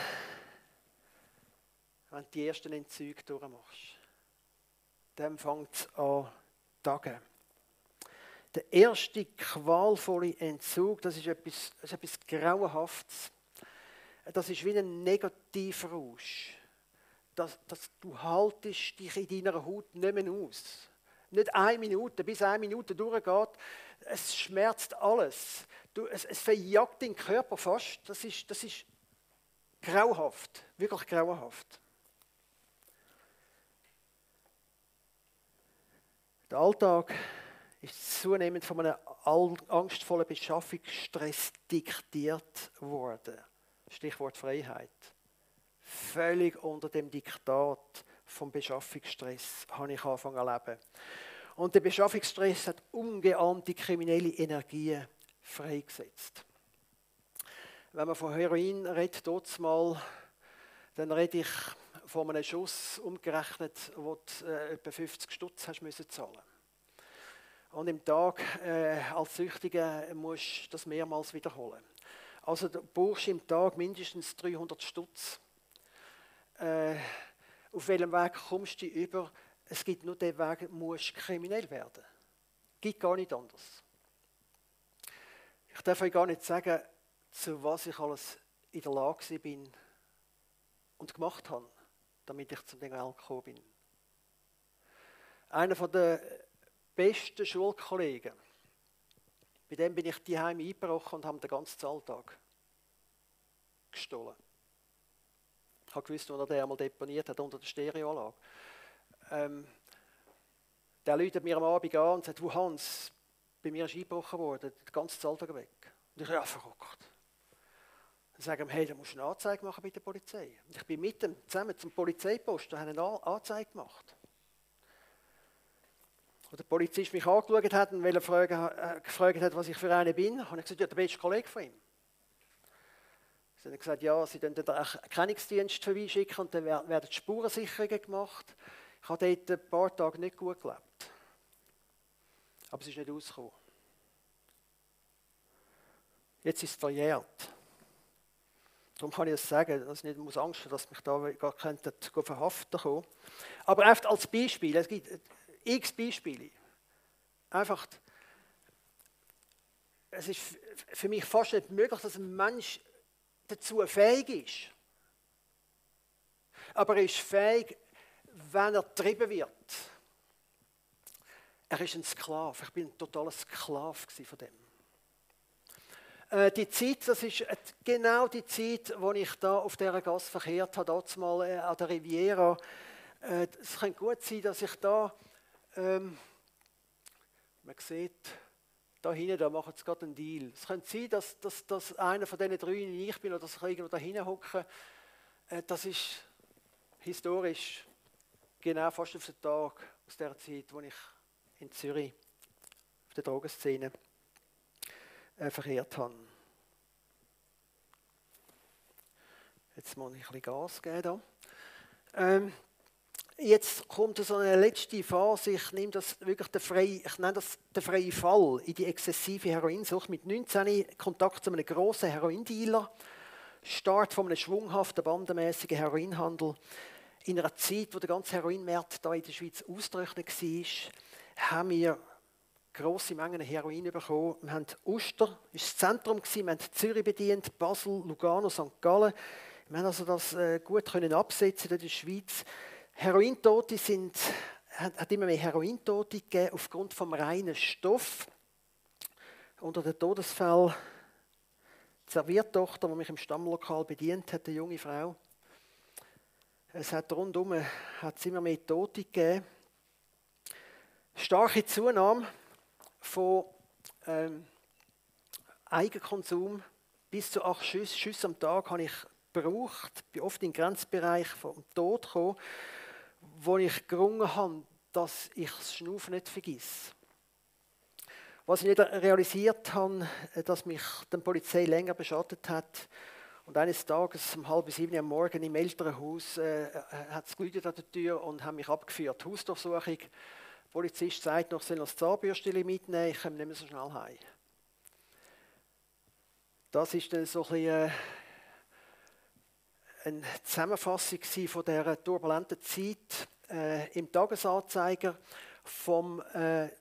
wenn du die ersten Entzüge durchmachst, dann fängt es an zu tagen. Der erste qualvolle Entzug, das ist etwas, das ist etwas Grauenhaftes. Das ist wie ein Negativrausch. Das, das, du haltest dich in deiner Haut nicht mehr aus. Nicht eine Minute, bis eine Minute durchgeht. Es schmerzt alles. Du, es, es verjagt den Körper fast. Das ist, das ist grauenhaft, wirklich grauenhaft. Der Alltag ist zunehmend von einem angstvollen Beschaffungsstress diktiert worden. Stichwort Freiheit. Völlig unter dem Diktat vom Beschaffungsstress habe ich angefangen zu leben. Und der Beschaffungsstress hat ungeahnte kriminelle Energien freigesetzt. Wenn man von Heroin redet, dort mal, dann rede ich von einem Schuss umgerechnet, wo du äh, etwa fünfzig Stutz hast müssen zahlen. Und im Tag äh, als Süchtiger musst du das mehrmals wiederholen. Also du brauchst im Tag mindestens dreihundert Stutz. Äh, auf welchem Weg kommst du über? Es gibt nur den Weg, du musst kriminell werden. Es gibt gar nicht anders. Ich darf euch gar nicht sagen, zu was ich alles in der Lage bin und gemacht habe, damit ich zum Geld gekommen bin. Einer der besten Schulkollegen, bei dem bin ich daheim eingebrochen und habe den ganzen Alltag gestohlen. Ich habe gewusst, wo er den einmal deponiert hat, unter der Stereoanlage. Ähm, Der läutet mir am Abend an und sagt, du Hans, bei mir ist eingebrochen worden, die ganze Zahltag weg. Und ich, ja, verrückt. Dann sagen wir, hey, da musst du eine Anzeige machen bei der Polizei. Und ich bin mit ihm zusammen zum Polizeiposten und habe eine Anzeige gemacht. Und der Polizist mich angeschaut hat und weil fragen, äh, gefragt hat, was ich für einen bin, habe ich gesagt, ja, der beste Kollege von ihm. Sie haben gesagt, ja, sie können den Erkennungsdienst vorbeischicken und dann werden die Spurensicherungen gemacht. Ich habe dort ein paar Tage nicht gut gelebt. Aber es ist nicht rausgekommen. Jetzt ist es verjährt. Darum kann ich das sagen, dass ich nicht muss Angst haben, dass mich da gar könnte verhaften kommen. Aber einfach als Beispiel, es gibt x Beispiele. Einfach, es ist für mich fast nicht möglich, dass ein Mensch dazu fähig ist. Aber er ist fähig, wenn er getrieben wird. Er ist ein Sklave. Ich bin ein totaler Sklave von dem. Äh, die Zeit, das ist genau die Zeit, wo ich da auf dieser Gasse verkehrt habe, dort mal äh, an der Riviera. Äh, es kann gut sein, dass ich da, ähm, man sieht, da hinten, da machen sie gerade einen Deal. Es könnte sein, dass, dass, dass einer von diesen drei ich bin oder dass ich irgendwo da hinten hocke. Äh, das ist historisch genau fast auf den Tag aus der Zeit, wo ich in Zürich auf der Drogenszene äh, verkehrt habe. Jetzt muss ich ein bisschen Gas geben. Da. Ähm, jetzt kommt so eine letzte Phase. Ich nehme das wirklich den freien, ich nenne das den freien Fall in die exzessive Heroinsucht. Mit neunzehn Kontakt zu einem grossen Heroindealer. Start von einem schwunghaften, bandenmäßigen Heroinhandel. In einer Zeit, wo der ganze Heroinmarkt hier in der Schweiz ausgerechnet war, haben wir grosse Mengen Heroin bekommen. Wir haben Uster, das war das Zentrum, wir haben Zürich bedient, Basel, Lugano, Sankt Gallen. Wir haben also das äh, gut können absetzen in der Schweiz. Herointote sind, hat, hat immer mehr Herointote gegeben aufgrund vom reinen Stoff. Unter den Todesfällen die Serviertochter, die mich im Stammlokal bedient hat, eine junge Frau. Es hat rundum hat's immer mehr Tote gegeben. Starke Zunahme von ähm, Eigenkonsum. Bis zu acht Schüsse, Schüsse am Tag habe ich gebraucht. Ich bin oft im Grenzbereich vom Tod gekommen, wo ich gerungen habe, dass ich das Schnaufen nicht vergesse. Was ich nicht realisiert habe, dass mich die Polizei länger beschattet hat. Und eines Tages um halb sieben am Morgen im Elternhaus äh, hat es geläutet an der Tür und haben mich abgeführt. Hausdurchsuchung. Der Polizist sagt noch, ich soll noch das Zahnbürstchen mitnehmen, ich komme nicht mehr so schnell heim. Das war dann so ein bisschen, äh, eine Zusammenfassung von dieser turbulenten Zeit äh, im Tagesanzeiger vom äh,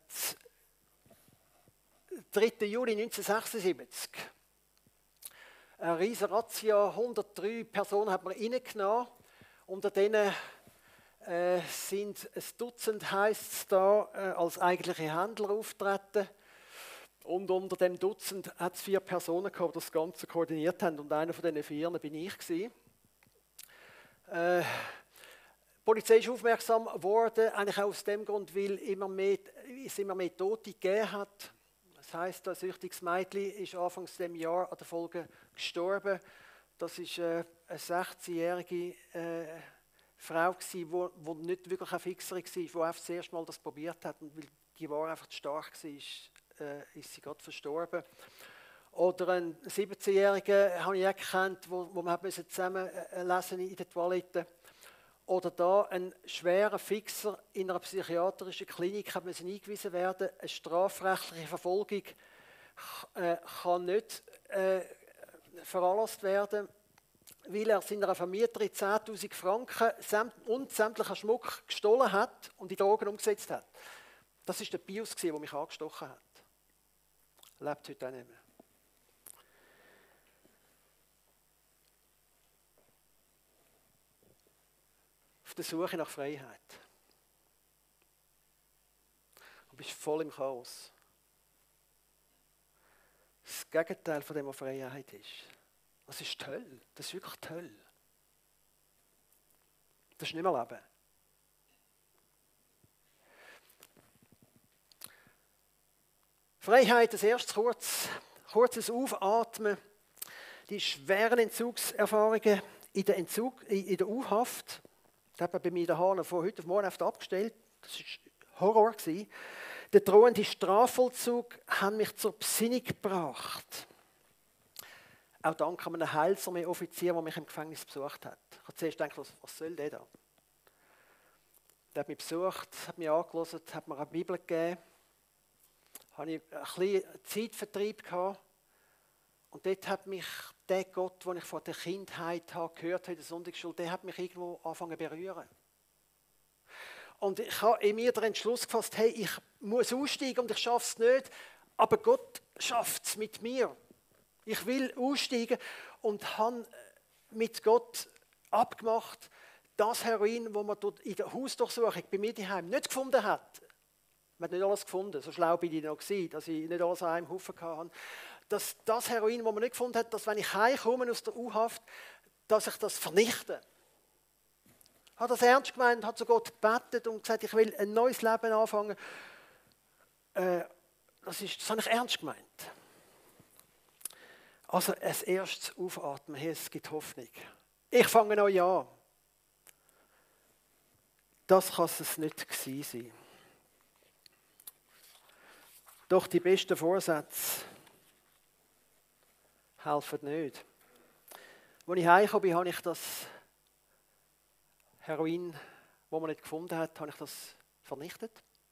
dritten Juli neunzehnhundertsechsundsiebzig. Eine riesige Razzia, hundertdrei Personen hat man reingenommen. Unter denen äh, sind ein Dutzend, heisst es da, äh, als eigentliche Händler auftreten. Und unter dem Dutzend hat es vier Personen gehabt, die das Ganze koordiniert haben. Und einer von diesen vier bin ich gewesen. Äh, die Polizei ist aufmerksam geworden, eigentlich auch aus dem Grund, weil immer mehr, es immer mehr Tote gegeben hat. Das heisst, ein süchtiges Mädchen ist anfangs diesem Jahr an der Folge gestorben. Das war äh, eine sechzehnjährige äh, Frau, die nicht wirklich eine Fixerin war, die einfach das erste Mal das probiert hat. Und weil die war einfach zu stark war, ist, äh, ist sie gerade verstorben. Oder einen siebzehnjährigen habe ich auch gekannt, wo, wo man zusammen äh, lesen in der Toilette. Oder da ein schwerer Fixer in einer psychiatrischen Klinik hat müssen eingewiesen werden. Eine strafrechtliche Verfolgung äh, kann nicht äh, veranlasst werden, weil er seiner Vermieterin zehntausend Franken und sämtlichen Schmuck gestohlen hat und in Drogen umgesetzt hat. Das war der Pius, der mich angestochen hat. Lebt heute auch nicht mehr. Auf der Suche nach Freiheit. Du bist voll im Chaos. Das Gegenteil von dem, was Freiheit ist. Das ist toll. Das ist wirklich toll. Das ist nicht mehr Leben. Freiheit, das erste kurz, kurzes Aufatmen, die schweren Entzugserfahrungen in der, Entzug, in der U-Haft. Das hat man bei mir daheim von heute auf morgen abgestellt. Das war Horror. Der drohende Strafvollzug hat mich zur Besinnung gebracht. Auch dank einem Heilsarmee-Offizier, der mich im Gefängnis besucht hat. Ich habe zuerst gedacht, was, was soll der da? Der hat mich besucht, hat mich angehört, hat mir eine Bibel gegeben. Habe ich ein bisschen Zeitvertrieb gehabt. Und dort hat mich der Gott, den ich von der Kindheit habe, gehört habe in der Sonntagsschule, der hat mich irgendwo angefangen zu berühren. Und ich habe in mir den Entschluss gefasst, hey, ich muss aussteigen und ich schaffe es nicht, aber Gott schafft es mit mir. Ich will aussteigen und habe mit Gott abgemacht, das Heroin, das man dort in der Hausdurchsuchung bei mir daheim nicht gefunden hat. Man hat nicht alles gefunden, so schlau bin ich noch gewesen, dass ich nicht alles an einem Haufen hatte. Dass das Heroin, das man nicht gefunden hat, dass wenn ich heimkomme aus der U-Haft, dass ich das vernichte. Ich habe das ernst gemeint, habe zu Gott gebetet und gesagt, ich will ein neues Leben anfangen. Äh, das, ist, das habe ich ernst gemeint. Also als erstes aufatmen, hey, es gibt Hoffnung. Ich fange neu an. Das kann es nicht gewesen sein. Doch die besten Vorsätze helfen nicht. Als ich heimgekommen bin, habe ich das Heroin, das man nicht gefunden hat, habe ich das vernichtet.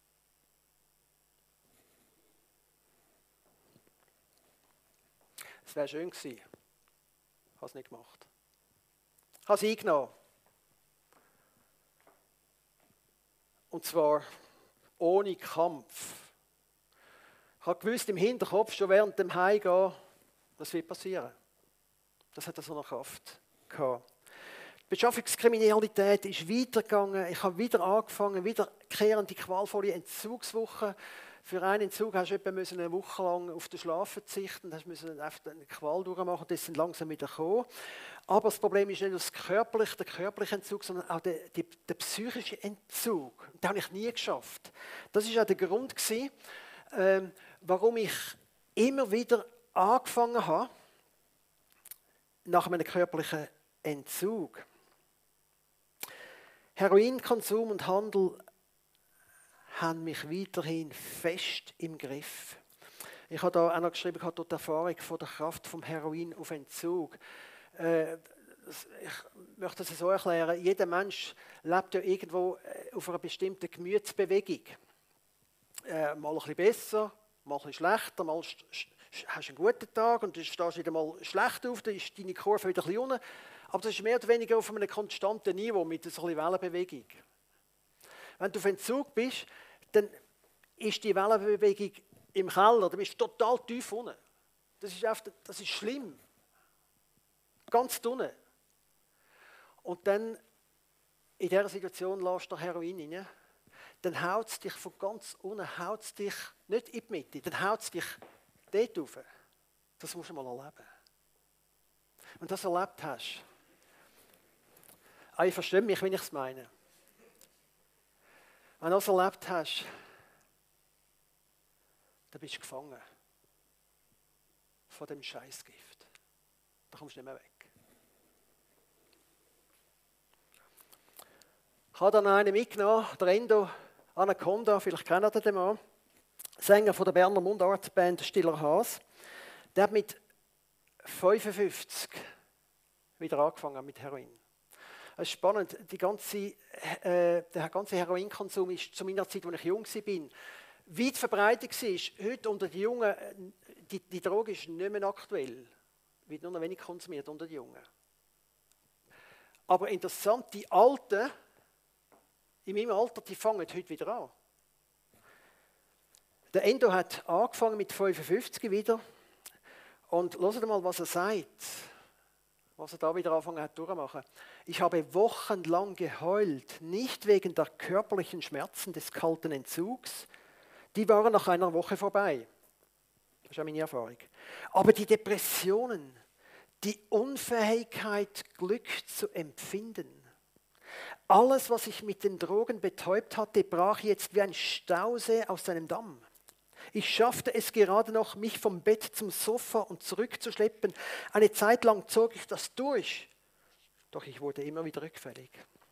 Es wäre schön gewesen. Ich habe es nicht gemacht. Ich habe es eingenommen. Und zwar ohne Kampf. Ich habe gewusst im Hinterkopf, schon während dem Heimgehen, was wird passieren. Das hat so eine Kraft gehabt. Die Beschaffungskriminalität ist weitergegangen. Ich habe wieder angefangen, wiederkehrende qualvolle Entzugswochen. Für einen Entzug hast du etwa eine Woche lang auf den Schlaf verzichten, hast einfach eine Qual durchmachen, das sind langsam wieder gekommen. Aber das Problem ist nicht nur das körperliche, der körperliche Entzug, sondern auch der, der, der psychische Entzug. Den habe ich nie geschafft. Das war auch der Grund gewesen, ähm, warum ich immer wieder angefangen habe, nach einem körperlichen Entzug. Heroinkonsum und Handel haben mich weiterhin fest im Griff. Ich habe da auch noch geschrieben, durch die Erfahrung von der Kraft vom Heroin auf Entzug. Äh, ich möchte es so erklären, jeder Mensch lebt ja irgendwo auf einer bestimmten Gemütsbewegung. Äh, mal ein bisschen besser, mal ein bisschen schlechter, mal hast du einen guten Tag und dann stehst du wieder mal schlecht auf, dann ist deine Kurve wieder ein bisschen unten. Aber das ist mehr oder weniger auf einem konstanten Niveau mit so ein bisschen Wellenbewegung. Wenn du auf Entzug bist, dann ist die Wellenbewegung im Keller, dann bist du total tief unten. Das ist, einfach, das ist schlimm. Ganz unten. Und dann, in dieser Situation lässt du Heroin rein, dann haut es dich von ganz unten, haut es dich nicht in die Mitte, dann haut es dich dort rauf. Das musst du mal erleben. Wenn du das erlebt hast, ah, ich verstehe mich, wenn ich es meine. Wenn du das erlebt hast, dann bist du gefangen von dem Scheißgift. Da kommst du nicht mehr weg. Ich habe dann einen mitgenommen, der Endo Anaconda, vielleicht kennt ihr den mal, Sänger von der Berner Mundartband Stiller Has. Der hat mit fünfundfünfzig wieder angefangen mit Heroin. Es ist spannend, die ganze, äh, der ganze Heroinkonsum ist zu meiner Zeit, als ich jung war, weit verbreitet war. Heute unter den Jungen, die, die Droge ist nicht mehr aktuell, wird nur noch wenig konsumiert unter den Jungen. Aber interessant, die Alten, in meinem Alter, die fangen heute wieder an. Der Endo hat angefangen mit fünfundfünfzig wieder. Und hört mal, was er sagt, was er da wieder angefangen hat durchzumachen. Ich habe wochenlang geheult, nicht wegen der körperlichen Schmerzen des kalten Entzugs. Die waren nach einer Woche vorbei. Das ist auch meine Erfahrung. Aber die Depressionen, die Unfähigkeit, Glück zu empfinden, alles, was ich mit den Drogen betäubt hatte, brach jetzt wie ein Stausee aus seinem Damm. Ich schaffte es gerade noch, mich vom Bett zum Sofa und zurückzuschleppen. Eine Zeit lang zog ich das durch, doch ich wurde immer wieder rückfällig.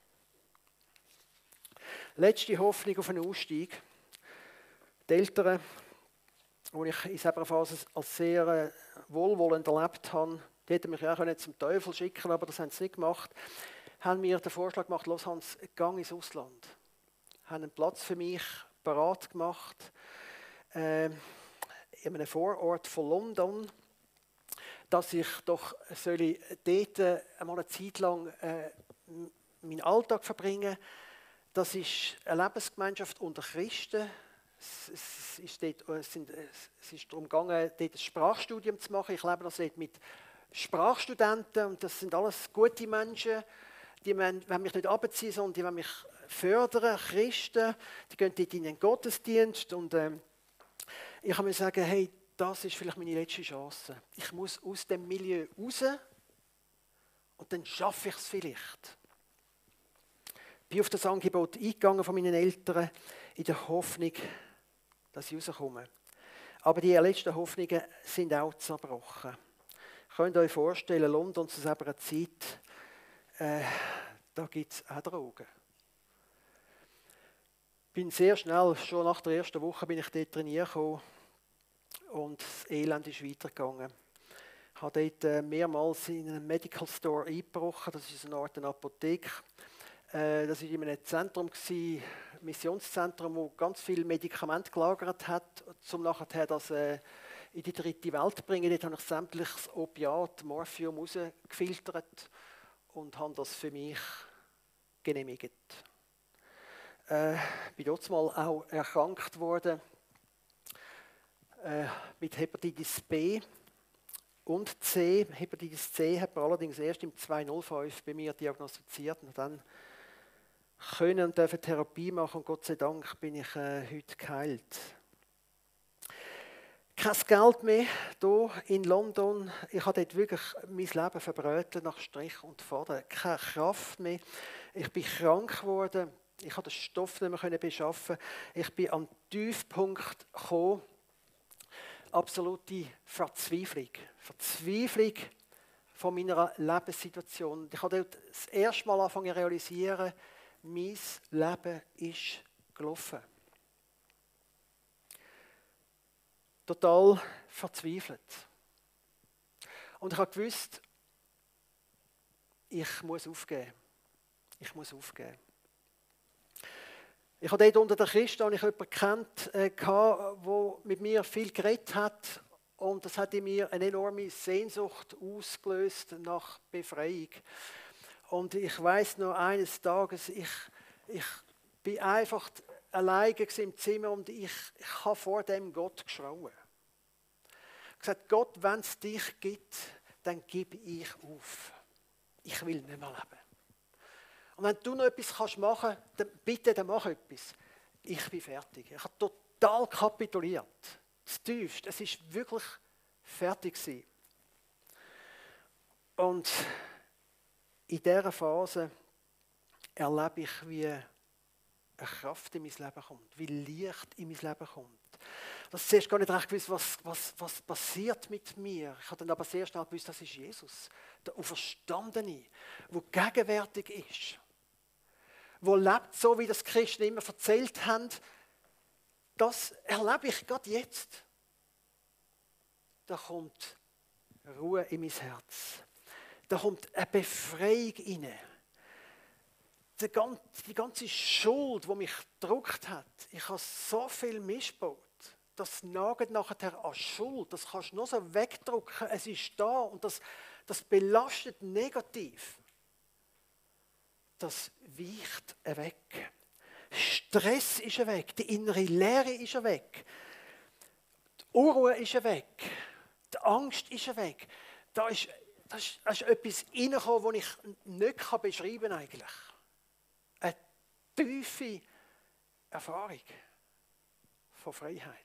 Letzte Hoffnung auf einen Ausstieg. Die Eltern, die ich in dieser Phase als sehr wohlwollend erlebt habe, die hätten mich auch zum Teufel schicken können, aber das haben sie nicht gemacht, haben mir den Vorschlag gemacht, los Hans, gang ins Ausland. Haben einen Platz für mich parat gemacht, äh, in einem Vorort von London, dass ich doch soll dort äh, einmal eine Zeit lang äh, meinen Alltag verbringen. Das ist eine Lebensgemeinschaft unter Christen. Es, es, ist dort, es, sind, es ist darum gegangen, dort ein Sprachstudium zu machen. Ich lebe das dort mit Sprachstudenten und das sind alles gute Menschen. Die wollen mich nicht abziehen, sondern die wollen mich fördern, Christen. Die gehen dort in den Gottesdienst und ähm, ich kann mir sagen, hey, das ist vielleicht meine letzte Chance. Ich muss aus dem Milieu raus und dann schaffe ich es vielleicht. Ich bin auf das Angebot eingegangen von meinen Eltern in der Hoffnung, dass ich rauskomme. Aber die letzten Hoffnungen sind auch zerbrochen. Ihr könnt euch vorstellen, London zu selber Zeit, äh, da gibt es auch Drogen. Ich bin sehr schnell, schon nach der ersten Woche bin ich dort trainiert gekommen und das Elend ist weitergegangen. Ich habe dort mehrmals in einen Medical Store eingebrochen, das ist eine Art Apotheke. Das war in einem Zentrum, ein Missionszentrum, wo ganz viele Medikamente gelagert hat, um nachher das in die dritte Welt zu bringen. Dort habe ich sämtliches Opiat, Morphium rausgefiltert und habe das für mich genehmigt. Äh, bin dort mal auch erkrankt worden äh, mit Hepatitis B und C. Hepatitis C hat man allerdings erst im zweitausendfünf bei mir diagnostiziert und dann können und dürfen Therapie machen und Gott sei Dank bin ich äh, heute geheilt. Kein Geld mehr hier in London. Ich habe dort wirklich mein Leben verbrötelt nach Strich und Faden. Keine Kraft mehr. Ich bin krank geworden. Ich konnte den Stoff nicht mehr beschaffen. Ich bin am Tiefpunkt gekommen. Absolute Verzweiflung. Verzweiflung von meiner Lebenssituation. Ich habe dort das erste Mal angefangen zu realisieren, mein Leben ist gelaufen. Total verzweifelt. Und ich habe gewusst, ich muss aufgeben. Ich muss aufgeben. Ich habe dort unter den Christen ich jemanden kennt, äh, der mit mir viel geredet hat. Und das hat in mir eine enorme Sehnsucht ausgelöst nach Befreiung. Und ich weiß noch eines Tages, ich, ich bin einfach alleine im Zimmer und ich, ich habe vor dem Gott geschrauen. Ich habe gesagt, Gott, wenn es dich gibt, dann gebe ich auf. Ich will nicht mehr leben. Und wenn du noch etwas kannst machen kannst, dann bitte, dann mach etwas. Ich bin fertig. Ich habe total kapituliert. Das tiefste. Es war wirklich fertig gewesen. Und in dieser Phase erlebe ich, wie eine Kraft in mein Leben kommt, wie Licht in mein Leben kommt. Das ist zuerst gar nicht recht gewusst, was, was, was passiert mit mir. Ich habe dann aber sehr schnell gewusst, das ist Jesus, der Auferstandene, der gegenwärtig ist, der lebt, so wie das die Christen immer erzählt haben. Das erlebe ich gerade jetzt. Da kommt Ruhe in mein Herz. Da kommt eine Befreiung rein. Die ganze Schuld, die mich gedrückt hat, ich habe so viel missgebaut. Das nagt nachher an Schuld. Das kannst du nur so wegdrücken. Es ist da und das, das belastet negativ. Das weicht weg. Stress ist weg. Die innere Leere ist weg. Die Unruhe ist weg. Die Angst ist weg. Da ist, da ist, da ist etwas reingekommen, das ich nicht beschreiben kann eigentlich. Eine tiefe Erfahrung von Freiheit.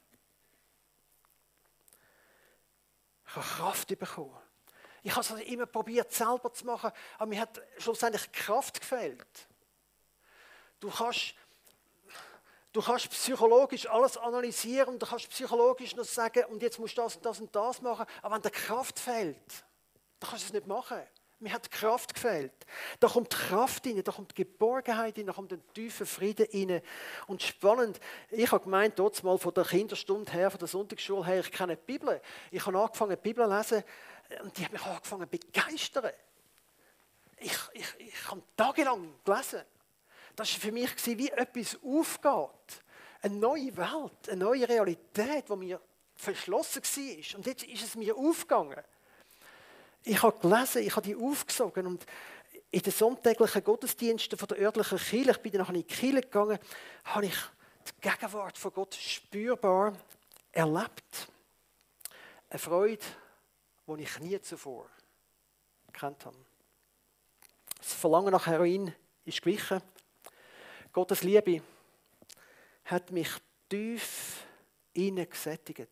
Ich habe Kraft bekommen. Ich habe es immer probiert, selber zu machen, aber mir hat schlussendlich Kraft gefehlt. Du kannst, Du kannst psychologisch alles analysieren und du kannst psychologisch noch sagen, und jetzt musst du das und das und das machen. Aber wenn dir Kraft fehlt, dann kannst du es nicht machen. Mir hat die Kraft gefehlt. Da kommt die Kraft rein, da kommt die Geborgenheit rein, da kommt ein tiefer Frieden rein. Und spannend, ich habe gemeint, dort mal von der Kinderstunde her, von der Sonntagsschule her, ich kenne die Bibel. Ich habe angefangen, die Bibel zu lesen und die hat mich angefangen zu begeistern. Ich, ich, ich habe tagelang gelesen. Das war für mich wie etwas aufgeht. Eine neue Welt, eine neue Realität, die mir verschlossen war. Und jetzt ist es mir aufgegangen. Ich habe gelesen, ich habe die aufgesogen und in den sonntäglichen Gottesdiensten von der örtlichen Kirche, ich bin dann nachher in die Kirche gegangen, habe ich die Gegenwart von Gott spürbar erlebt. Eine Freude, die ich nie zuvor gekannt habe. Das Verlangen nach Heroin ist gewichen. Gottes Liebe hat mich tief innen gesättigt.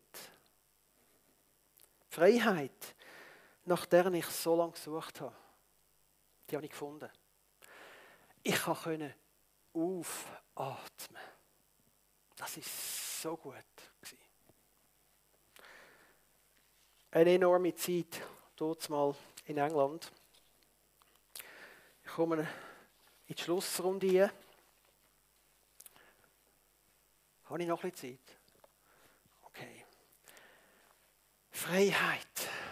Freiheit, nach der ich so lange gesucht habe, die habe ich gefunden. Ich konnte aufatmen. Das war so gut. Eine enorme Zeit, dort mal in England. Ich komme in die Schlussrunde hier. Habe ich noch ein bisschen Zeit? Okay. Freiheit.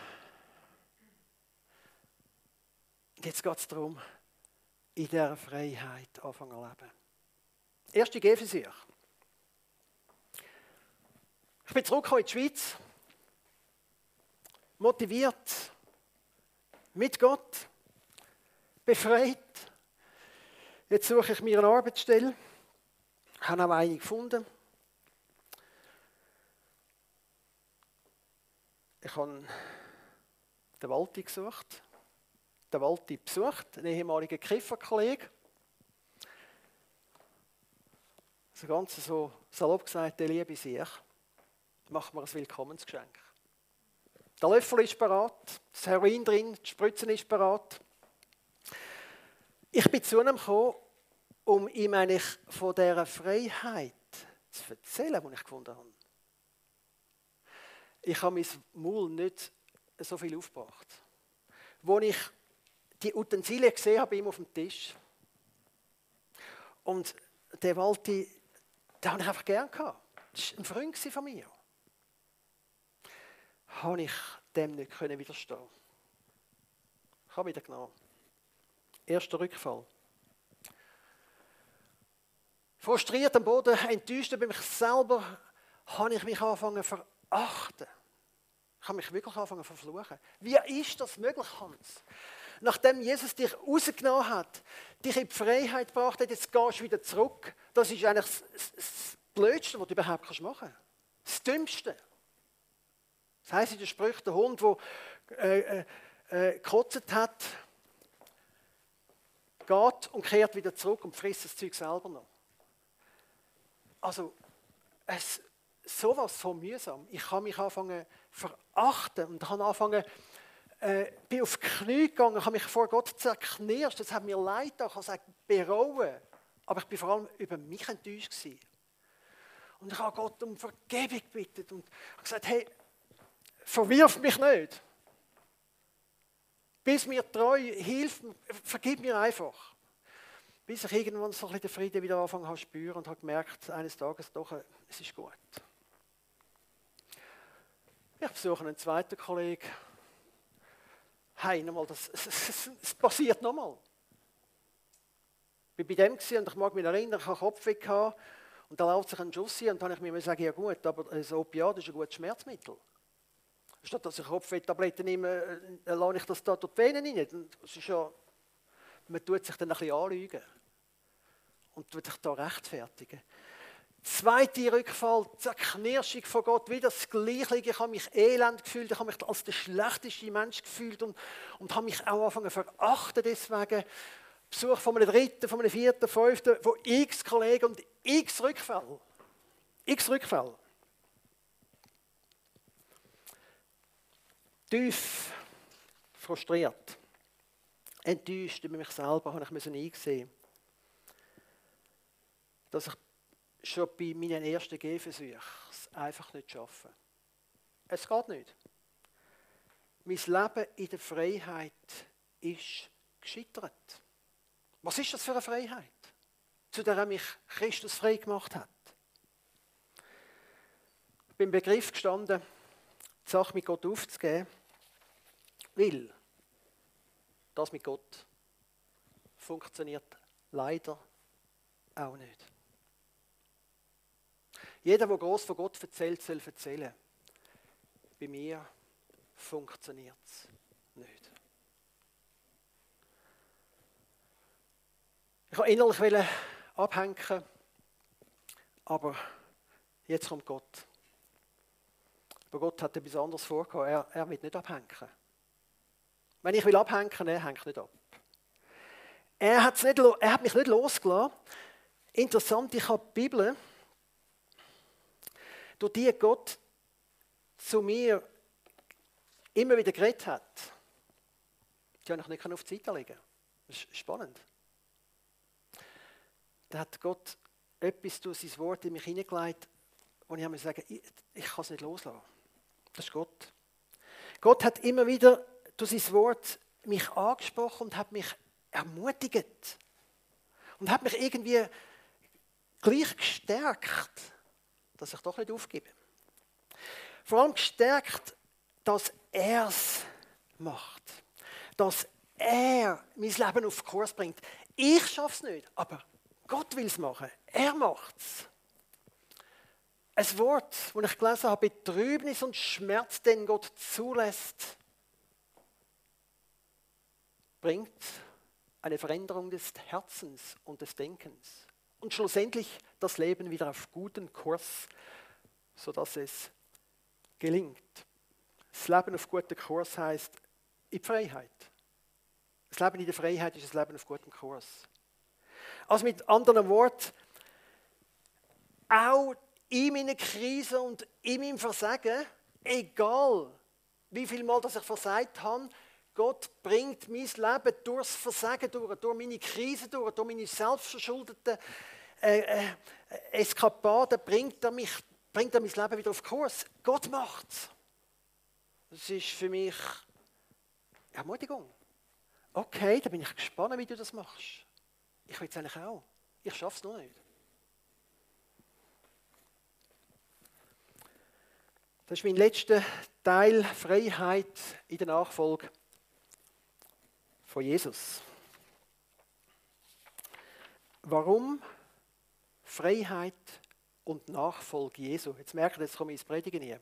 Und jetzt geht es darum, in dieser Freiheit anfangen zu leben. Erste Epheser. Ich bin zurückgekommen in die Schweiz. Motiviert. Mit Gott. Befreit. Jetzt suche ich mir eine Arbeitsstelle. Habe auch eine gefunden. Ich habe den Walti gesucht. Den Walti besucht, einen ehemaligen Kifferkollege. So ganz so salopp gesagt, der liebe sich, macht mir ein Willkommensgeschenk. Der Löffel ist bereit, das Heroin drin, die Spritzen ist bereit. Ich bin zu ihm gekommen, um ihm eigentlich von dieser Freiheit zu erzählen, die ich gefunden habe. Ich habe mein Maul nicht so viel aufgebracht. Als ich die Utensilien gesehen habe, bei ihm auf dem Tisch. Und der Walti, den habe ich einfach gern gehabt. Das war ein Freund von mir. Habe ich dem nicht widerstehen. Ich habe wieder genommen. Erster Rückfall. Frustriert am Boden, enttäuscht über mich selber, habe ich mich angefangen zu verachten. Ich habe mich wirklich angefangen zu verfluchen. Wie ist das möglich, Hans? Nachdem Jesus dich rausgenommen hat, dich in die Freiheit gebracht hat, jetzt gehst du wieder zurück. Das ist eigentlich das, das, das Blödste, was du überhaupt machen kannst. Das Dümmste. Das heisst in den Sprüchen, der Hund, der äh, äh, gekotzt hat, geht und kehrt wieder zurück und frisst das Zeug selber noch. Also, es sowas von mühsam. Ich habe mich angefangen zu verachten und habe angefangen, äh, bin auf die Knie gegangen, habe mich vor Gott zerknirscht. Das hat mir leid getan, ich habe gesagt, bereuen. Aber ich bin vor allem über mich enttäuscht gewesen. Und ich habe Gott um Vergebung gebeten und habe gesagt, hey, verwirf mich nicht. Bist mir treu, hilf mir, vergib mir einfach. Bis ich irgendwann so ein bisschen den Frieden wieder angefangen habe zu spüren und habe gemerkt, eines Tages doch, es ist gut. Ich besuche einen zweiten Kollegen. Hey, nochmal, das, es, es, es passiert nochmal. Ich war bei dem und ich mag mich erinnern, ich hatte Kopfweh gehabt, und da läuft sich ein Jussi und dann habe ich mir gesagt, ja gut, aber ein Opiat ist ein gutes Schmerzmittel. Statt dass ich Kopfweh-Tabletten nehme, äh, lasse ich das da durch die Venen rein. Das ist ja, man tut sich dann ein bisschen anlügen und tut sich da rechtfertigen. Zweiter Rückfall, Zerknirschung von Gott, wieder das Gleiche. Ich habe mich elend gefühlt, ich habe mich als der schlechteste Mensch gefühlt und, und habe mich auch angefangen zu verachten deswegen. Besuch von einem dritten, von einem vierten, fünften, von x Kollegen und x Rückfall. X Rückfall. Tief frustriert, enttäuscht über mich selber, habe ich einsehen, dass ich schon bei meinen ersten Gehversuchen es einfach nicht schaffen. Es geht nicht. Mein Leben in der Freiheit ist gescheitert. Was ist das für eine Freiheit, zu der mich Christus frei gemacht hat? Ich bin im Begriff gestanden, die Sache mit Gott aufzugeben, weil das mit Gott funktioniert leider auch nicht. Jeder, der gross von Gott erzählt, soll erzählen. Bei mir funktioniert es nicht. Ich wollte innerlich abhängen, aber jetzt kommt Gott. Aber Gott hat etwas anderes vorgehabt. Er, er will nicht abhängen. Wenn ich will abhängen, er hängt nicht ab. Er, hat's nicht, er hat mich nicht losgelassen. Interessant, ich habe die Bibel, durch die Gott zu mir immer wieder geredet hat, die habe ich nicht auf die Seite legen. Das ist spannend. Da hat Gott etwas durch sein Wort in mich hineingelegt, wo ich mir sagen, ich, ich kann es nicht loslassen. Das ist Gott. Gott hat immer wieder durch sein Wort mich angesprochen und hat mich ermutigt. Und hat mich irgendwie gleich gestärkt, dass ich doch nicht aufgebe. Vor allem gestärkt, dass er es macht. Dass er mein Leben auf Kurs bringt. Ich schaffe es nicht, aber Gott will es machen. Er macht es. Ein Wort, das ich gelesen habe, Betrübnis und Schmerz, den Gott zulässt, bringt eine Veränderung des Herzens und des Denkens. Und schlussendlich das Leben wieder auf guten Kurs, sodass es gelingt. Das Leben auf gutem Kurs heisst in die Freiheit. Das Leben in der Freiheit ist das Leben auf gutem Kurs. Also mit anderen Worten, auch in meiner Krise und in meinem Versagen, egal wie viel Mal dass ich versagt habe, Gott bringt mein Leben durchs Versagen durch, durch meine Krise durch, durch meine selbstverschuldeten äh, äh, Eskapaden, bringt er, mich, bringt er mein Leben wieder auf Kurs. Gott macht's. Das ist für mich Ermutigung. Okay, da bin ich gespannt, wie du das machst. Ich will es eigentlich auch. Ich schaffe es noch nicht. Das ist mein letzter Teil, Freiheit in der Nachfolge von Jesus. Warum Freiheit und Nachfolge Jesu? Jetzt merkt ihr, jetzt komme ich ins Predigen hier.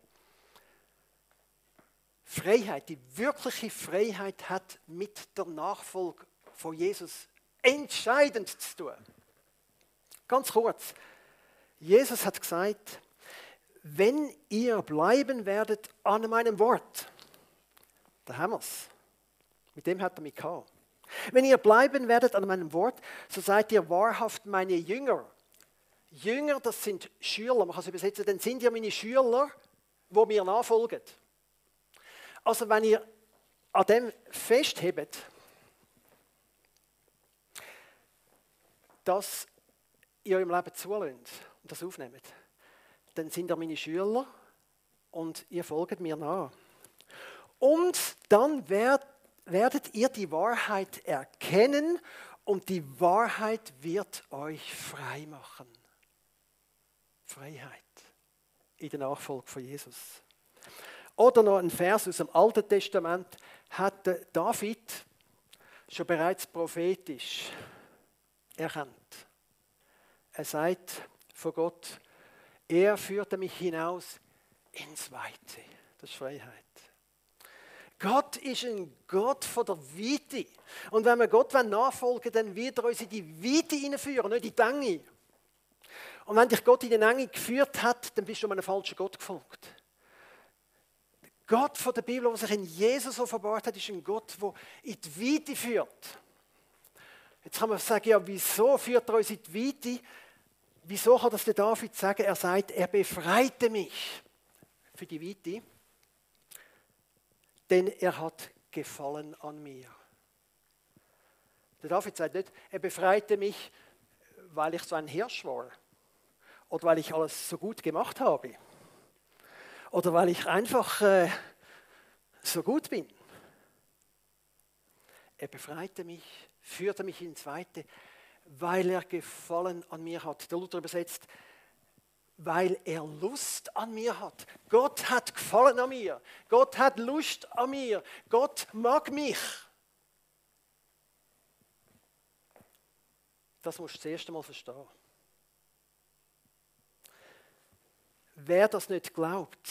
Freiheit, die wirkliche Freiheit hat mit der Nachfolge von Jesus entscheidend zu tun. Ganz kurz. Jesus hat gesagt, wenn ihr bleiben werdet an meinem Wort, da haben wir es. Mit dem hat er mich gehabt. Wenn ihr bleiben werdet an meinem Wort, so seid ihr wahrhaft meine Jünger. Jünger, das sind Schüler, man kann es übersetzen, dann sind ihr meine Schüler, wo mir nachfolgen. Also wenn ihr an dem festhebt, dass ihr im Leben zulässt und das aufnehmt, dann sind ihr meine Schüler und ihr folgt mir nach. Und dann werd, werdet ihr die Wahrheit erkennen und die Wahrheit wird euch frei machen. Freiheit in der Nachfolge von Jesus. Oder noch ein Vers aus dem Alten Testament hat David schon bereits prophetisch erkannt. Er sagt von Gott, er führte mich hinaus ins Weite. Das ist Freiheit. Gott ist ein Gott von der Weite. Und wenn wir Gott nachfolgen, dann wird er uns in die Weite hineinführen, nicht in die Enge. Und wenn dich Gott in die Enge geführt hat, dann bist du einem falschen Gott gefolgt. Gott von der Bibel, der sich in Jesus offenbart hat, ist ein Gott, der in die Weite führt. Jetzt kann man sagen, ja, wieso führt er uns in die Weite? Wieso kann das der David sagen? Er sagt, er befreite mich für die Weite, denn er hat Gefallen an mir. Der David sagt nicht, er befreite mich, weil ich so ein Hirsch war Oder weil ich alles so gut gemacht habe. Oder weil ich einfach äh, so gut bin. Er befreite mich, führte mich ins Weite, weil er Gefallen an mir hat. Der Luther übersetzt, weil er Lust an mir hat. Gott hat Gefallen an mir. Gott hat Lust an mir. Gott mag mich. Das musst du das erste Mal verstehen. Wer das nicht glaubt,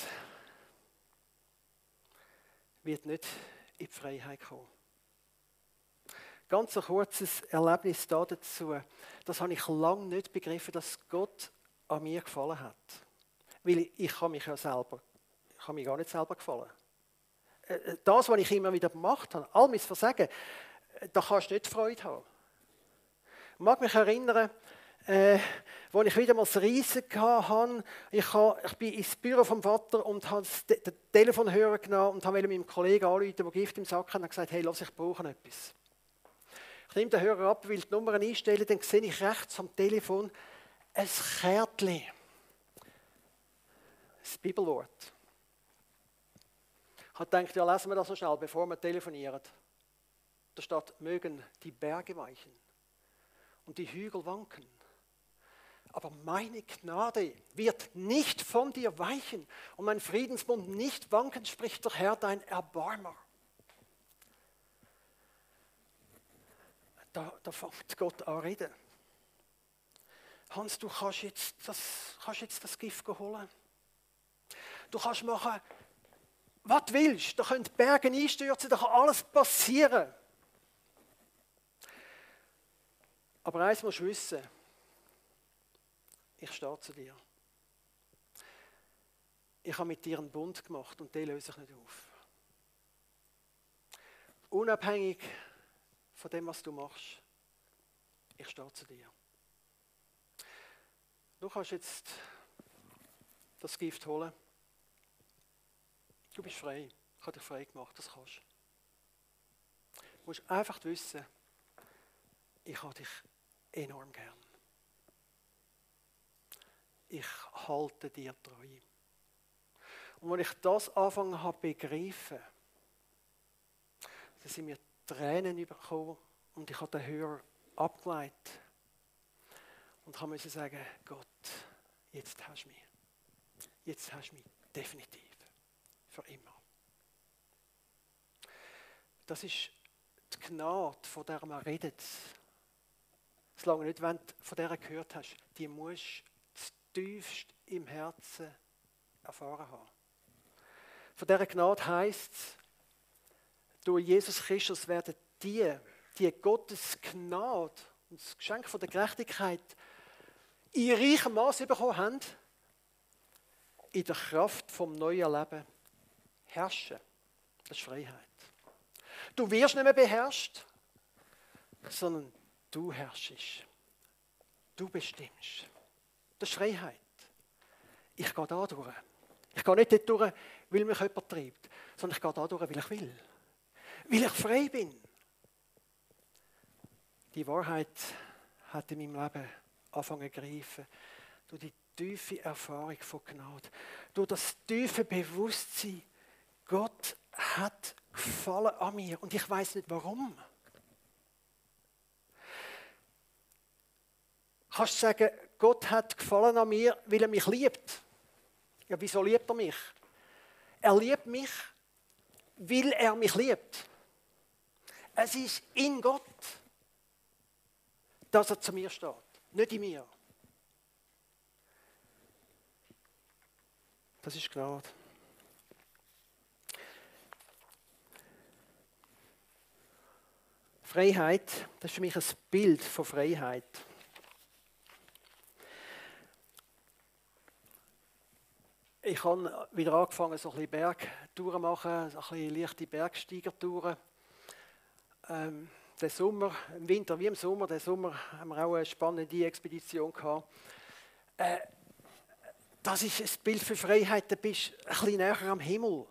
wird nicht in die Freiheit kommen. Ganz ein kurzes Erlebnis dazu. Das habe ich lange nicht begriffen, dass Gott an mir gefallen hat. Weil ich, ich kann mich ja selber, ich kann mich gar nicht selber gefallen. Das, was ich immer wieder gemacht habe, all mein Versagen, da kannst du nicht Freude haben. Ich mag mich erinnern, äh, als ich wieder mal das Reisen hatte, ich, habe, ich bin ins Büro vom Vater und habe den Telefonhörer genommen und habe meinem Kollegen anrufen, der Gift im Sack hat, und gesagt, hey, lass, ich brauche etwas. Ich nehme den Hörer ab, will die Nummer einstellen, dann sehe ich rechts am Telefon ein Kärtchen. Das Bibelwort. Ich habe gedacht, ja, lesen wir das so schnell, bevor wir telefonieren. Da steht, mögen die Berge weichen und die Hügel wanken. Aber meine Gnade wird nicht von dir weichen und mein Friedensbund nicht wanken, spricht der Herr, dein Erbarmer. Da, da fängt Gott an reden. Hans, du kannst jetzt das, kannst jetzt das Gift holen. Du kannst machen, was du willst. Da können die Berge einstürzen, da kann alles passieren. Aber eins musst du wissen. Ich stehe zu dir. Ich habe mit dir einen Bund gemacht und der löse ich nicht auf. Unabhängig von dem, was du machst, ich stehe zu dir. Du kannst jetzt das Gift holen. Du bist frei. Ich habe dich frei gemacht, das kannst du. Du musst einfach wissen, ich habe dich enorm gern. Ich halte dir treu. Und als ich das angefangen habe zu begreifen, dann sind mir Tränen übergekommen und ich habe den Hörer abgeleitet. Und ich musste sagen, Gott, jetzt hast du mich. Jetzt hast du mich definitiv. Für immer. Das ist die Gnade, von der man redet. Solange nicht, wenn du von der gehört hast, die musst du tiefst im Herzen erfahren haben. Von dieser Gnade heisst es, durch Jesus Christus werden die, die Gottes Gnade und das Geschenk von der Gerechtigkeit in reichem Maß bekommen haben, in der Kraft vom neuen Leben herrschen. Das ist Freiheit. Du wirst nicht mehr beherrscht, sondern du herrschst. Du bestimmst. Das ist Freiheit. Ich gehe da durch. Ich gehe nicht dort durch, weil mich jemand treibt, sondern ich gehe da durch, weil ich will. Weil ich frei bin. Die Wahrheit hat in meinem Leben angefangen zu greifen. Durch die tiefe Erfahrung von Gnade. Durch das tiefe Bewusstsein, Gott hat Gefallen an mir und ich weiß nicht warum. Kannst du sagen, Gott hat Gefallen an mir, weil er mich liebt? Ja, wieso liebt er mich? Er liebt mich, weil er mich liebt. Es ist in Gott, dass er zu mir steht, nicht in mir. Das ist Gnade. Freiheit, das ist für mich ein Bild von Freiheit. Ich habe wieder angefangen, so ein bisschen Bergtouren zu machen, so ein bisschen leichte Bergsteigertouren. Ähm, den Sommer, im Winter wie im Sommer, den Sommer haben wir auch eine spannende Expedition gehabt. Äh, das ist ein Bild für Freiheit, da bist du ein bisschen näher am Himmel.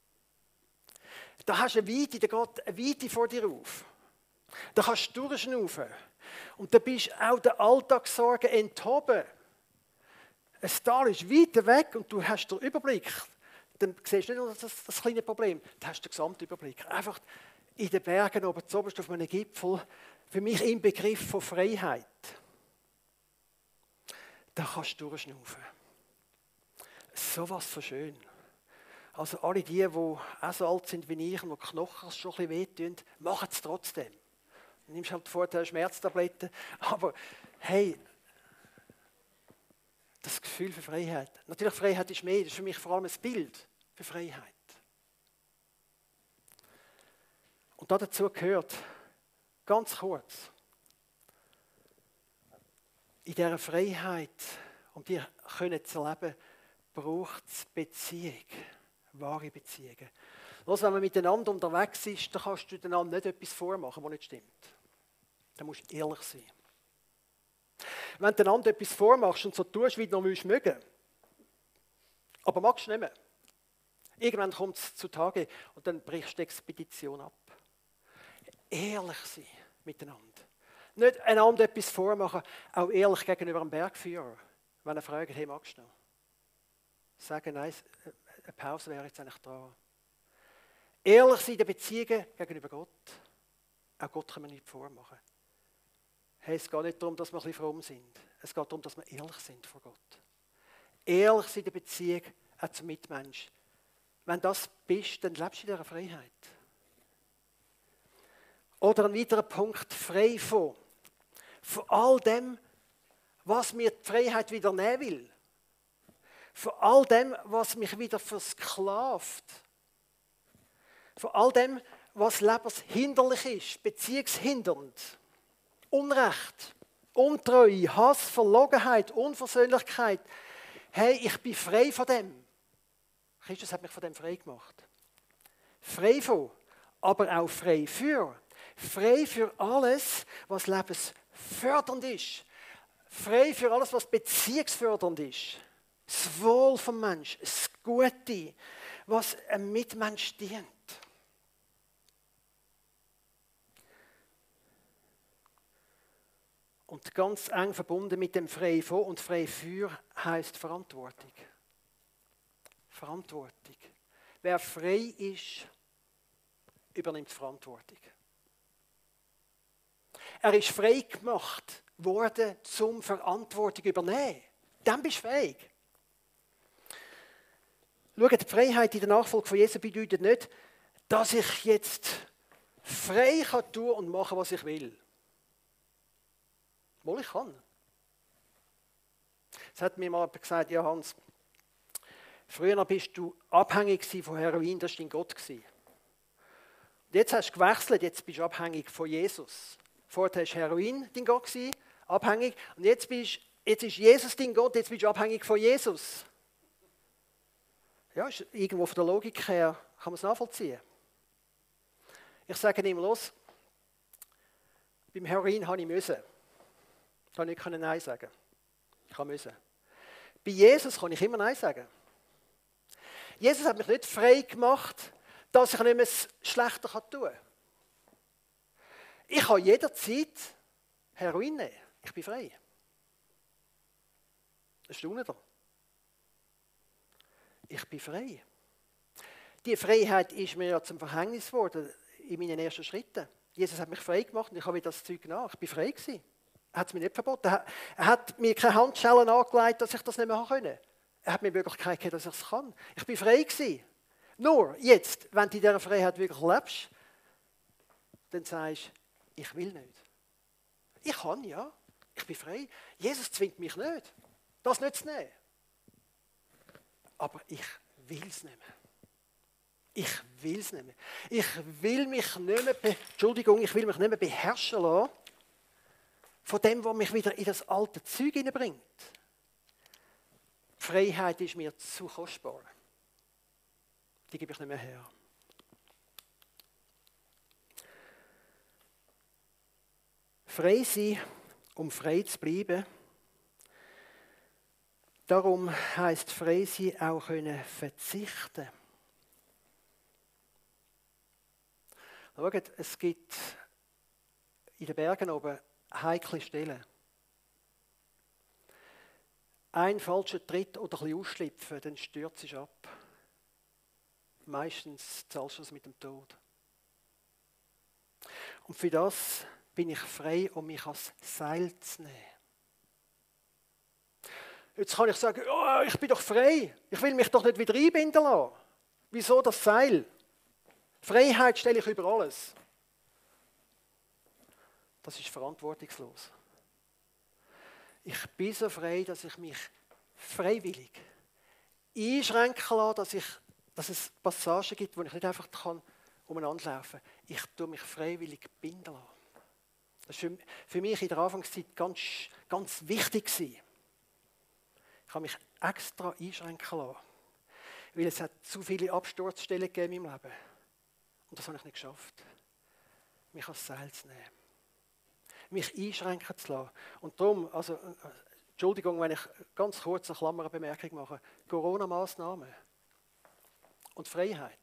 Da hast du eine Weite, da geht eine Weite vor dir auf. Da kannst du durchschnaufen. Und da bist du auch der Alltagssorgen enthoben. ein Tal ist weiter weg und du hast den Überblick. Dann siehst du nicht nur das, das kleine Problem, du hast den Gesamtüberblick. Einfach in den Bergen oben zuoberst auf einem Gipfel, für mich im Begriff von Freiheit. Da kannst du durchschnaufen. So was von schön. Also alle die, die auch so alt sind wie ich und die Knochen schon ein bisschen wehtun, machen es trotzdem. Du nimmst halt vorher Schmerztabletten, aber hey, das Gefühl für Freiheit. Natürlich, Freiheit ist mehr, das ist für mich vor allem ein Bild für Freiheit. Und dazu gehört, ganz kurz, in dieser Freiheit, um die können zu leben, braucht es Beziehung, wahre Beziehungen. Also, wenn man miteinander unterwegs ist, dann kannst du einander nicht etwas vormachen, was nicht stimmt. Dann musst du ehrlich sein. Wenn du einander etwas vormachst und so tust, wie du noch mögen willst, aber magst du nicht mehr. Irgendwann kommt es zutage und dann brichst du die Expedition ab. Ehrlich sein miteinander. Nicht einander etwas vormachen, auch ehrlich gegenüber dem Bergführer. Wenn er fragt, hey, magst du noch? Sagen, nein, eine Pause wäre jetzt eigentlich dran. Ehrlich sein in den Beziehungen gegenüber Gott. Auch Gott kann man nicht vormachen. Hey, es geht nicht darum, dass wir ein bisschen fromm sind. Es geht darum, dass wir ehrlich sind vor Gott. Ehrlich sein in der Beziehung auch zum Mitmensch. Wenn du das bist, dann lebst du in dieser Freiheit. Oder ein weiterer Punkt, frei von. Von all dem, was mir die Freiheit wieder nehmen will. Von all dem, was mich wieder versklavt. Von all dem, was lebenshinderlich ist, beziehungshindernd. Unrecht, Untreue, Hass, Verlogenheit, Unversöhnlichkeit. Hey, ich bin frei von dem. Christus hat mich von dem frei gemacht. Frei von, aber auch frei für. Frei für alles, was lebensfördernd ist. Frei für alles, was beziehungsfördernd ist. Das Wohl vom Menschen, das Gute, was einem Mitmensch dient. Und ganz eng verbunden mit dem frei von und frei für heisst Verantwortung. Verantwortung. Wer frei ist, übernimmt Verantwortung. Er ist frei gemacht worden, zum Verantwortung übernehmen. Dann bist du fähig. Schaut, die Freiheit in der Nachfolge von Jesus bedeutet nicht, dass ich jetzt frei kann tun und machen, was ich will. Wohl ich kann. Es hat mir mal gesagt, ja Hans, früher bist du abhängig von Heroin, das war dein Gott. Und jetzt hast du gewechselt, jetzt bist du abhängig von Jesus. Vorher war Heroin dein Gott, abhängig. Und jetzt, bist, jetzt ist Jesus dein Gott, jetzt bist du abhängig von Jesus. Ja, ist irgendwo von der Logik her kann man es nachvollziehen. Ich sage ihm los, beim Heroin habe ich müssen. Ich kann nicht Nein sagen. Ich kann müssen. Bei Jesus kann ich immer Nein sagen. Jesus hat mich nicht frei gemacht, dass ich nicht mehr das Schlechte tun kann. Ich kann jederzeit Heroin nehmen. Ich bin frei. Das staunt ihr. Ich bin frei. Die Freiheit ist mir ja zum Verhängnis geworden in meinen ersten Schritten. Jesus hat mich frei gemacht und ich habe wieder das Zeug nach. Ich bin frei gewesen. Er hat es mir nicht verboten. Er hat mir keine Handschellen angelegt, dass ich das nicht mehr haben konnte. Er hat mir die Möglichkeit gegeben, dass ich es kann. Ich bin frei gewesen. Nur jetzt, wenn du in dieser Freiheit wirklich lebst, dann sagst du, ich will nicht. Ich kann, ja. Ich bin frei. Jesus zwingt mich nicht, das nicht zu nehmen. Aber ich will es nicht mehr. Ich will es nicht mehr. Ich will mich nicht mehr, be- Entschuldigung, ich will mich nicht mehr beherrschen lassen von dem, was mich wieder in das alte Zeug hineinbringt. Die Freiheit ist mir zu kostbar. Die gebe ich nicht mehr her. Frei sein, um frei zu bleiben. Darum heisst frei sein auch können verzichten. Schaut, es gibt in den Bergen oben heikle Stellen. ein falscher Tritt oder ein bisschen ausschlüpfen, dann stürzt es ab. Meistens zahlst du es mit dem Tod. Und für das bin ich frei, um mich als Seil zu nehmen. Jetzt kann ich sagen, oh, ich bin doch frei. Ich will mich doch nicht wieder einbinden lassen. Wieso das Seil? Freiheit stelle ich über alles. Das ist verantwortungslos. Ich bin so frei, dass ich mich freiwillig einschränken lasse, dass, ich, dass es Passagen gibt, wo ich nicht einfach kann umeinander laufen kann. Ich tue mich freiwillig binden lassen. Das war für, für mich in der Anfangszeit ganz, ganz wichtig. Gewesen. Ich habe mich extra einschränken lassen, weil es hat zu viele Absturzstellen gegeben in meinem Leben. Und das habe ich nicht geschafft. Mich als Seil zu nehmen. Mich einschränken zu lassen. Und darum, also, Entschuldigung, wenn ich ganz kurz eine Klammerbemerkung mache. Corona-Massnahmen und Freiheit.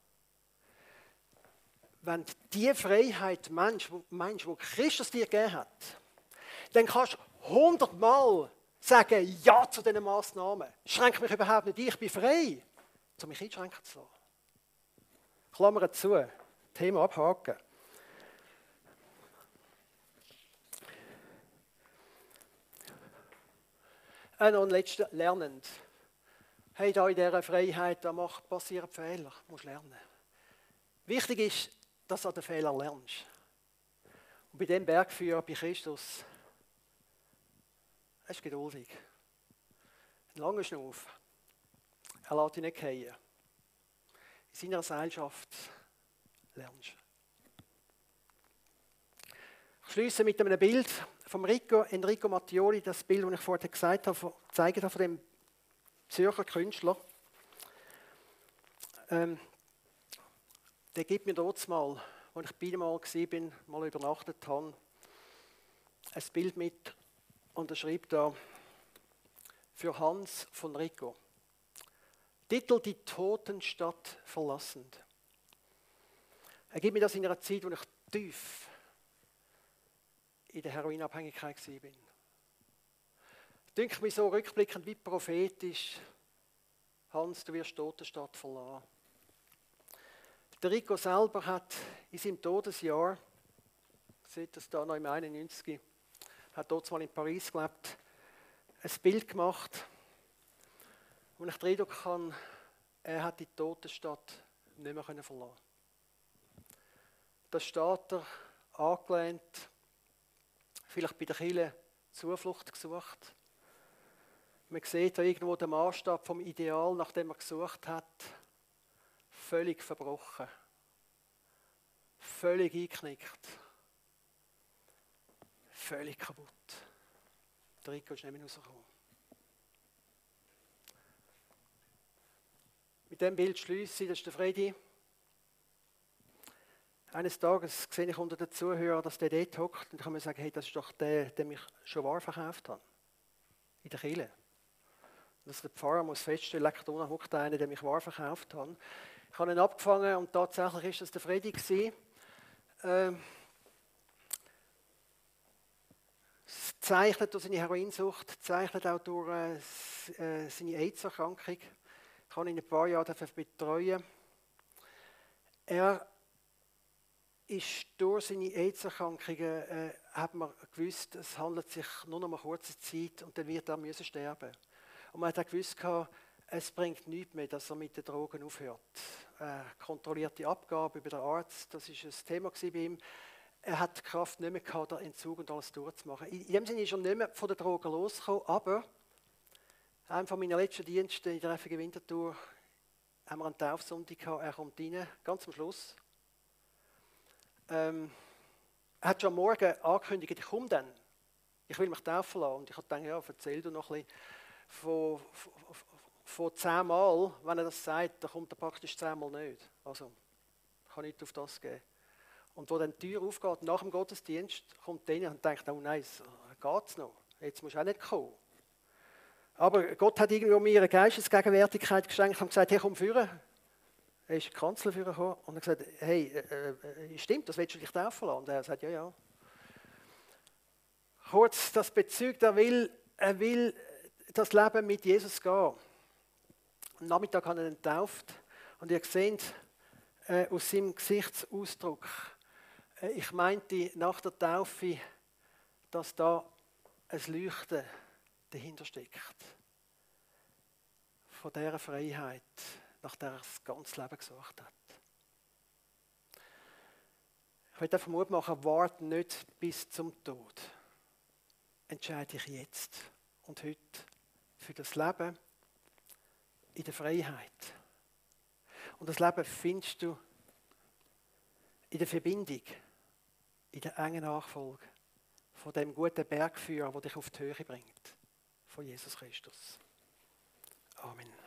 Wenn die Freiheit meinst, die Christus dir gegeben hat, dann kannst du hundertmal sagen Ja zu diesen Massnahmen. Schränke mich überhaupt nicht ein, ich bin frei, um mich einschränken zu lassen. Klammer zu, Thema abhaken. Äh, noch ein letzter, lernend. Hey, da in dieser Freiheit, da macht, passieren Fehler, du musst lernen. Wichtig ist, dass du an den Fehlern lernst. Und bei dem Bergführer, bei Christus, er ist geduldig. Ein langer Schnuff. Er lässt dich nicht fallen. In seiner Seilschaft lernst du. Ich schließe mit einem Bild von Rico, Enrico Mattioli, das Bild, das ich vorhin gesagt habe, gezeigt habe, von dem Zürcher Künstler. Ähm, der gibt mir dort mal, als ich bei ihm mal war, mal übernachtet habe, ein Bild mit und er schreibt da für Hans von Rico. Titel Die Totenstadt verlassend. Er gibt mir das in einer Zeit, wo ich tief in der Heroinabhängigkeit war. Denke mir so rückblickend wie prophetisch, Hans, du wirst die Totenstadt verlassen. Der Rico selber hat in seinem Todesjahr, seht das da noch im einundneunzig, hat dort mal in Paris gelebt, ein Bild gemacht, wo ich den Eindruck habe, er hat die Totenstadt nicht mehr verlassen können. Da steht er, angelehnt, vielleicht bei der Kirche Zuflucht gesucht. Man sieht da irgendwo den Maßstab vom Ideal, nach dem er gesucht hat, völlig verbrochen, völlig eingeknickt, völlig kaputt. Der Rico ist nicht mehr rausgekommen. Mit diesem Bild schließe ich, das ist der Freddy. Eines Tages sehe ich unter den Zuhörern, dass der dort hockt und ich kann mir sagen, hey, das ist doch der, der mich schon wahr verkauft hat. In der Kirche. Dass der Pfarrer muss feststellen, leck, da hockt einer, der mich wahr verkauft hat. Ich habe ihn abgefangen und tatsächlich ist das der Freddy gewesen. Ähm, es zeichnet durch seine Heroinsucht, zeichnet auch durch äh, seine AIDS-Erkrankung. Ich kann ihn ein paar Jahre betreuen. Er ist durch seine AIDS-Erkrankungen, äh, hat man gewusst, es handelt sich nur noch um eine kurze Zeit und dann wird er müssen sterben. Und man hat auch gewusst, es bringt nichts mehr, dass er mit den Drogen aufhört. Äh, kontrollierte Abgabe über den Arzt, das war ein Thema bei ihm. Er hat die Kraft nicht mehr gehabt, den Entzug und alles durchzumachen. In dem Sinne ist er nicht mehr von den Drogen losgekommen, aber einer von meinen letzten Diensten in der F G Winterthur haben wir einen Taufsonntag gehabt, er kommt rein, ganz am Schluss. Ähm, er hat schon am Morgen angekündigt, ich komme dann, ich will mich taufen lassen. Und ich habe gedacht, ja, erzähl du noch ein bisschen von, von, von zehnmal, wenn er das sagt, dann kommt er praktisch zehnmal nicht. Also, ich kann nicht auf das geben. Und wo dann die Tür aufgeht, nach dem Gottesdienst, kommt der und denkt, oh nein, geht es noch, jetzt musst du auch nicht kommen. Aber Gott hat irgendwie mir eine Geistesgegenwärtigkeit geschenkt und gesagt, hey, komm führen. Er ist in die Kanzel gekommen und hat gesagt, hey, äh, äh, stimmt, das willst du dich taufen lassen? Und er sagt, ja, ja. Kurz, das bezeugt, er will, er will das Leben mit Jesus gehen. Am Nachmittag hat er ihn getauft und ihr seht äh, aus seinem Gesichtsausdruck, äh, ich meinte nach der Taufe, dass da ein Leuchten dahinter steckt. Von dieser Freiheit, nach der er das ganze Leben gesucht hat. Ich möchte einfach Mut machen, warte nicht bis zum Tod. Entscheide dich jetzt und heute für das Leben in der Freiheit. Und das Leben findest du in der Verbindung, in der engen Nachfolge von dem guten Bergführer, der dich auf die Höhe bringt, von Jesus Christus. Amen.